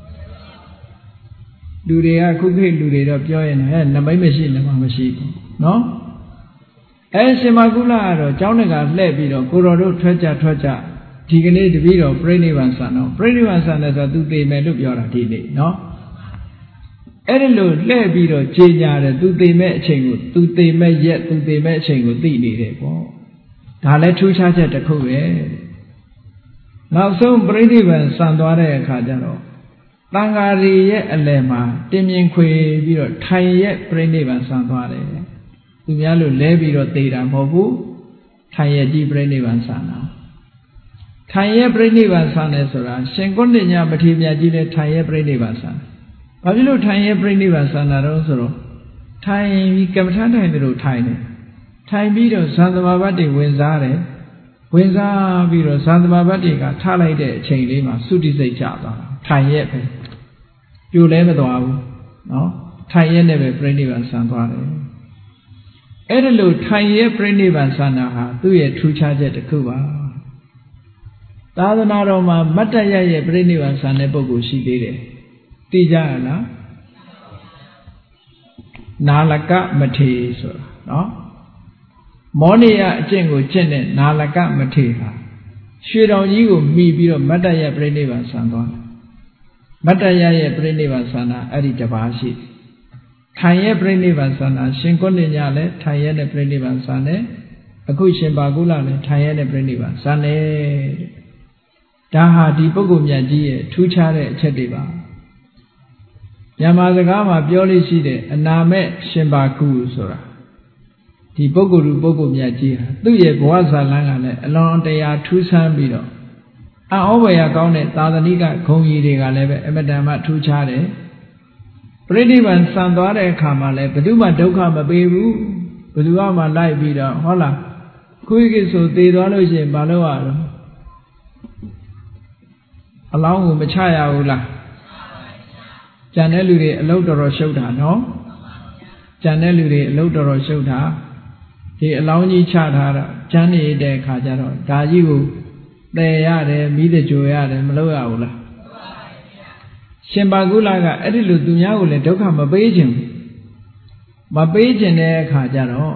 [SPEAKER 1] လူတွေကခုခေတ်လူတွေတော့ပြောရင်ဟဲ့နမိတ်မရှိနမမရှိဘူးနော်အဲရှင်မကုလကတော့ကျောင်းတကာလှည့်ပြီးတော့ကိုတော်တို့ထွက်ကြထွက်ကြဒီကနေ့တပည့်တော်ပြိဋိဘံဆံတော့ပြိဋိဘံဆံတယ်ဆိုတော့သူသေမယ်လို့ပြောတာဒီနေ့နော်အဲ့ဒီလိုလှည့်ပြီးတော့ကြေညာတယ်သူသေမဲ့အချိန်ကိုသူသေမဲ့ရက်သူသေမဲ့အချိန်ကိုသိနေတယ်ပေါ့ဒါလည်းထူးခြားချက်တစ်ခုပဲနောက်ဆုံးပြိဋိဘံဆံသွားတဲ့အခါကျတော့တန်ဃာရီရဲ့အလယ်မှာတင်မြင်ခွေပြီးတော့ထိုင်ရဲ့ပြိဋိဘံဆံသွားတယ်သူများလို့လဲပြီးတော့သေတာမဟုတ်ဘူးထိုင်ရဲ့ကြီးပြိဋိဘံဆံတာထိုင်ရဲ့ပြိဋိဘံဆံတယ်ဆိုတာရှင်ကုဏ္ဏညမထေရမြတ်ကြီးလည်းထိုင်ရဲ့ပြိဋိဘံဆံဘာဖြစ်လို့ထိုင်ရဲ့ပြိဋိဘံဆံတာတော့ဆိုတော့ထိုင်ပြီးကမ္မထာထိုင်တယ်လို့ထိုင်တယ်ထိုင်ပြီးတော့ဇန်သမာဘတ်တွေဝင်စားတယ်ဝင်စားပြီးတော့ဇန်သမာဘတ်တွေကထားလိုက်တဲ့အချိန်လေးမှာသုတိစိတ်ချသွားတာထိုင်ရဲ့ပဲပြိုလဲမသွားဘူးနော်ထိုင်ရဲနဲ့ပဲပြိဋိဘံဆံသွားတယ်အဲ့ဒါလို့ထိုင်ရဲပြိဋိဘံဆံတာဟာသူ့ရဲ့ထူးခြားချက်တစ်ခုပါသာသနာတော်မှာမတ္တရရဲ့ပြိဋိဘံဆံတဲ့ပုဂ္ဂိုလ်ရှိသေးတယ်သိကြရလားနာလကမထေဆိုတာနော်မောနိယအကျင့်ကိုကျင့်တဲ့နာလကမထေဟာရွှေတောင်ကြီးကိုမိပြီးတော့မတ္တရပြိဋိဘံဆံသွားတယ်မတ္တရရဲ့ပြိဋိဘံဆံတာအဲ့ဒီတပါးရှိထိုင်ရဲ့ပြိဋိဘံဆံတာရှင်ကုဏ္ဏညလည်းထိုင်ရဲ့နဲ့ပြိဋိဘံဆံတယ်အခုရှင်ဘာကုလလည်းထိုင်ရဲ့နဲ့ပြိဋိဘံဆံတယ်ဒါဟာဒီပုဂ္ဂိုလ်မြတ်ကြီးရဲ့ထူးခြားတဲ့အချက်တွေပါမြန်မာစကားမှာပြောလို့ရှိတဲ့အနာမဲ့ရှင်ဘာကုဆိုတာဒီပုဂ္ဂိုလ်လူပုဂ္ဂိုလ်မြတ်ကြီးဟာသူ့ရဲ့ဘဝဇာလန်းကလည်းအလွန်တရာထူးဆန်းပြီးတော့အံ့ဩဖွယ်ရာကောင်းတဲ့သာသနိကဂုဏ်ကြီးတွေကလည်းပဲအမတန်မှထူးခြားတယ်ပြိဋိဘံဆံသွားတဲ့အခါမှာလည်းဘယ်သူမှဒုက္ခမပေးဘူးဘယ်သူမှလိုက်ပြီးတော့ဟောလားခုကိဆိုသေသွားလို့ရှိရင်မလုပ်ရတော့အလောင်းကိုမချရဘူးလားကြံတဲ့လူတွေအလုပ်တော်တော်ရှုပ်တာနော်ကြံတဲ့လူတွေအလုပ်တော်တော်ရှုပ်တာဒီအလောင်းကြီးချထားတာကျန်းနေတဲ့အခါကျတော့ဒါကြီးကိုတည်ရတယ်မိတကြိုရတယ်မလုပ်ရဘူးလားရှင်ဘာကုလကအဲ့ဒီလိုသူများကိုလည်းဒုက္ခမပေးခြင်းမပေးခြင်းတဲ့အခါကျတော့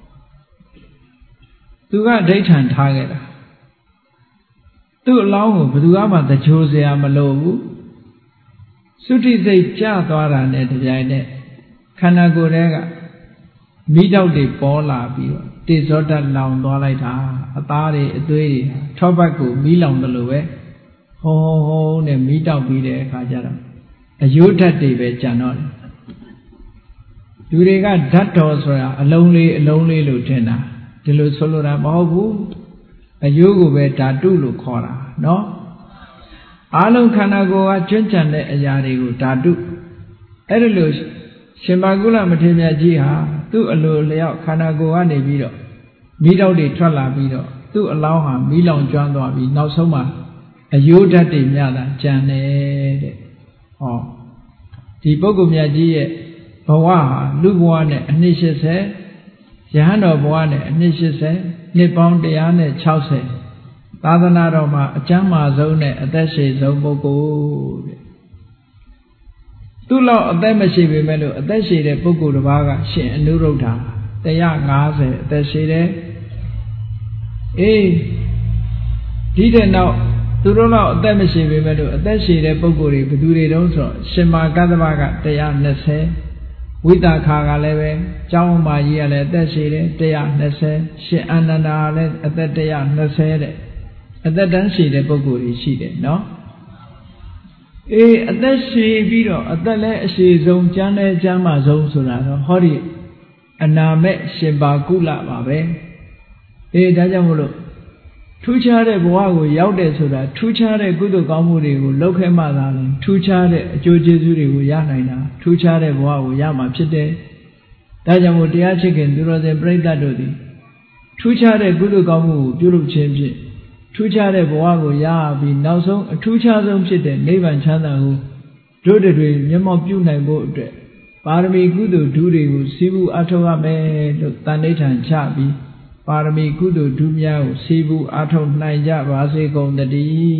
[SPEAKER 1] သူကဒိဋ္ဌံထားခဲ့တာသူ့အလောင်းကိုဘယ်သူမှတကြိုစရာမလိုဘူးသုတိစိတ်ကျသွားတာနဲ့တပြိုင်နက်ခန္ဓာကိုယ်ထဲကမိတောက်တွေပေါ်လာပြီးတော့တေဇောဓာတ်လောင်သွားလိုက်တာအသားတွေအသွေးတွေထောပတ်ကိုမီးလောင်တယ်လို့ပဲဟောဟောနဲ့မီးတောက်ပြီးတဲ့အခါကျတော့အယုဓာတ်တွေပဲကြံတော့တယ်လူတွေကဓာတ်တော်ဆိုတာအလုံးလေးအလုံးလေးလို့ထင်တာဒီလိုဆိုလိုတာမဟုတ်ဘူးအယုကိုပဲဓာတုလို့ခေါ်တာနော်အားလုံးခန္ဓာကိုယ်ကကျွမ်းကျန်တဲ့အရာတွေကိုဓာတုအဲ့ဒါလို့ရှင်ဘာကုလမထေရမြတ်ကြီးဟာသူ့အလိုလျောက်ခန္ဓာကိုယ်ကနေပြီးတော့မိတောက်တွေထွက်လာပြီးတော့သူ့အလောင်းဟာမီးလောင်ကျွမ်းသွားပြီးနောက်ဆုံးမှာအယုဓာတ်တွေမြတာကြံတယ်တဲ့ဟောဒီပုဂ္ဂိုလ်မြတ်ကြီးရဲ့ဘဝဟာလူဘဝနဲ့အနှစ်၈၀ရဟန်းတော်ဘဝနဲ့အနှစ်၈၀နှစ်ပေါင်းတစ်ရာနဲ့၆၀သာသနာတော်မှာအကျမ်းမာဆုံးနဲ့အသက်ရှည်ဆုံးပုဂ္ဂိုလ်တဲ့သူ့လောက်အသက်မရှိပေမဲ့လို့အသက်ရှည်တဲ့ပုဂ္ဂိုလ်တစ်ပါးကရှင်အနုရုဒ္ဓ၁၅၀အသက်ရှည်တယ်အေးဒီတဲ့နောက်သူတို့လောက်အသက်မရှိပေမဲ့လို့အသက်ရှည်တဲ့ပုဂ္ဂိုလ်တွေဘယ်သူတွေတုံးဆိုတော့ရှင်မာကတ္တဗက၁၂၀ဝိတာခါကလည်းပဲကျောင်းမကြီးကလည်းအသက်ရှည်တယ်၁၂၀ရှင်အာနန္ဒာလည်းအသက်၁၂၀တဲ့အသက်တန်းရှည်တဲ့ပုဂ္ဂိုလ်တွေရှိတယ်နော်အေးအသက်ရှည်ပြီးတော့အသက်လည်းအရှည်ဆုံးကျမ်းလည်းကျမ်းမာဆုံးဆိုတာတော့ဟောဒီအနာမဲ့ရှင်ဘာကုလပါပဲအေးဒါကြောင့်မလို့ထူးခြားတဲ့ဘဝကိုရောက်တယ်ဆိုတာထူးခြားတဲ့ကုသိုလ်ကောင်းမှုတွေကိုလုပ်ခဲ့မှသာလျှင်ထူးခြားတဲ့အကျိုးကျေးဇူးတွေကိုရနိုင်တာထူးခြားတဲ့ဘဝကိုရမှာဖြစ်တယ်ဒါကြောင့်မို့တရားချစ်ခင်သူတော်စင်ပြိဋ္ဌတ်တို့သည်ထူးခြားတဲ့ကုသိုလ်ကောင်းမှုကိုပြုလုပ်ခြင်းဖြင့်ထူးခြားတဲ့ဘဝကိုရပြီးနောက်ဆုံးအထူးခြားဆုံးဖြစ်တဲ့နိဗ္ဗာန်ချမ်းသာကိုတို့တွေမျက်မှောက်ပြုနိုင်ဖို့အတွက်ပါရမီကုသိုလ်ဓုတွေကိုစီးပူးအထောက်ရမယ်လို့တန်ဋိဌာန်ချပြီးပါရမီကုသိုလ်ဓုများကိုစီးပူးအထောက်နိုင်ကြပါစေကုန်သတည်း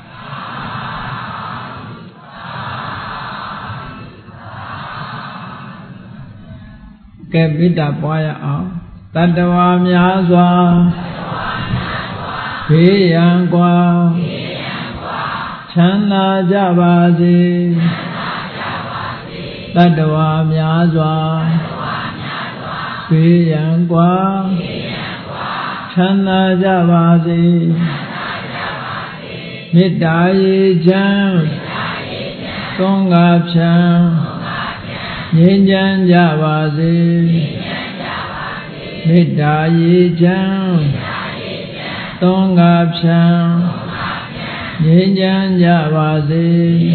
[SPEAKER 1] ကဲမေတ္တာပွားရအောင်တတ္တဝါများစွာဘေးရန်ကွာချမ်းသာကြပါစေတတ္တဝါများစွာဘေးရန်ကွာချမ်းသာကြပါစေမေတ္တာရေချမ်းသုံးငါဖြံငြိမ်းချမ်းကြပါစေမေတ္တာရေချမ်းသုံးငါဖြံငြိမ်းချမ်းကြပါစေ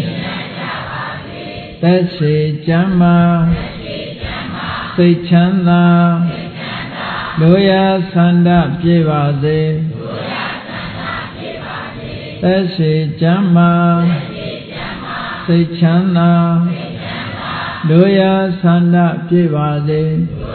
[SPEAKER 1] သက်ရှိချမ်းသာစိတ်ချမ်းသာလိုရာဆန္ဒပြည့်ပါစေသက်ရှိချမ်းသာစိတ်ချမ်းသာတို့ရဆန္ဒပြည့်ပါစေ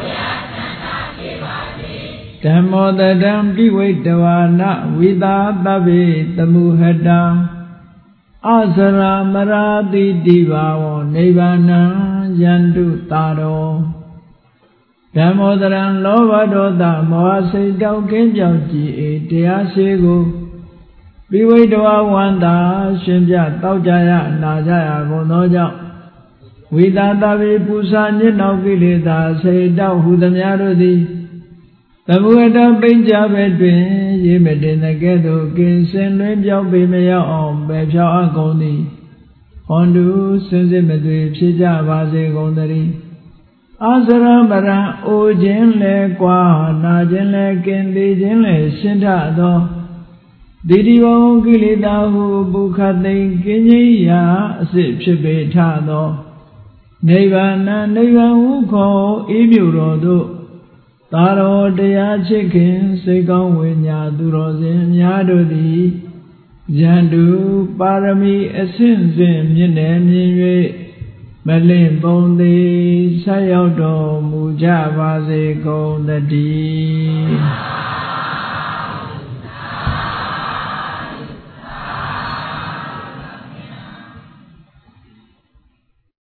[SPEAKER 1] ဓမ္မောတတံပိဝိတဝါနဝိသာသဗ္ဗေတမုဟတံအစရာမရာတိတိဘာဝနိဗ္ဗာနံယန္တုတာရောဓမ္မောတရံလောဘဒေါသမောဟစိတ်တောက်ကင်းပြောင်းကြည်အေတရားရှိကိုပိဝိတဝါဝန္တာရှင်ပြတောက်ကြရနာကြရကုန်သောကြောင့်ဝိသာတဗေပူဇာညစ်နောက်ကိလေသာစိတ်တောက်ဟုသမျှတို့သည်သမုဟတပိဉ္ကြပဲတွင်ရေမတင်တဲ့ကဲ့သို့ကင်းစင်လွင်ပြောင်းပေမရောက်အောင်ပယ်ဖြောင်းအပ်ကုန်သည်ဟွန်တုစင်စစ်မသွေဖြစ်ကြပါစေကုန်သတည်းအာစရမရံအိုခြင်းလဲကွာနာခြင်းလဲကင်းသေးခြင်းလဲရှင်းထသောတိတိဘုံကိလေသာဟုပုခသိင်ကင်းကြီးရာအစစ်ဖြစ်ပေထသောနိဗ္ဗာန်နိဗ္ဗာန်ဟုခေါ်ဤမြို့တော်သို့သာရောတရားချစ်ခင်စိတ်ကောင်းဝိညာသူတော်စင်များတို့သည်ယန္တုပါရမီအစဉ်စဉ်မြင့်တယ်မြင်၍မလင့်ပုံသေးဆက်ရောက်တော်မူကြပါစေကုန်သတည်း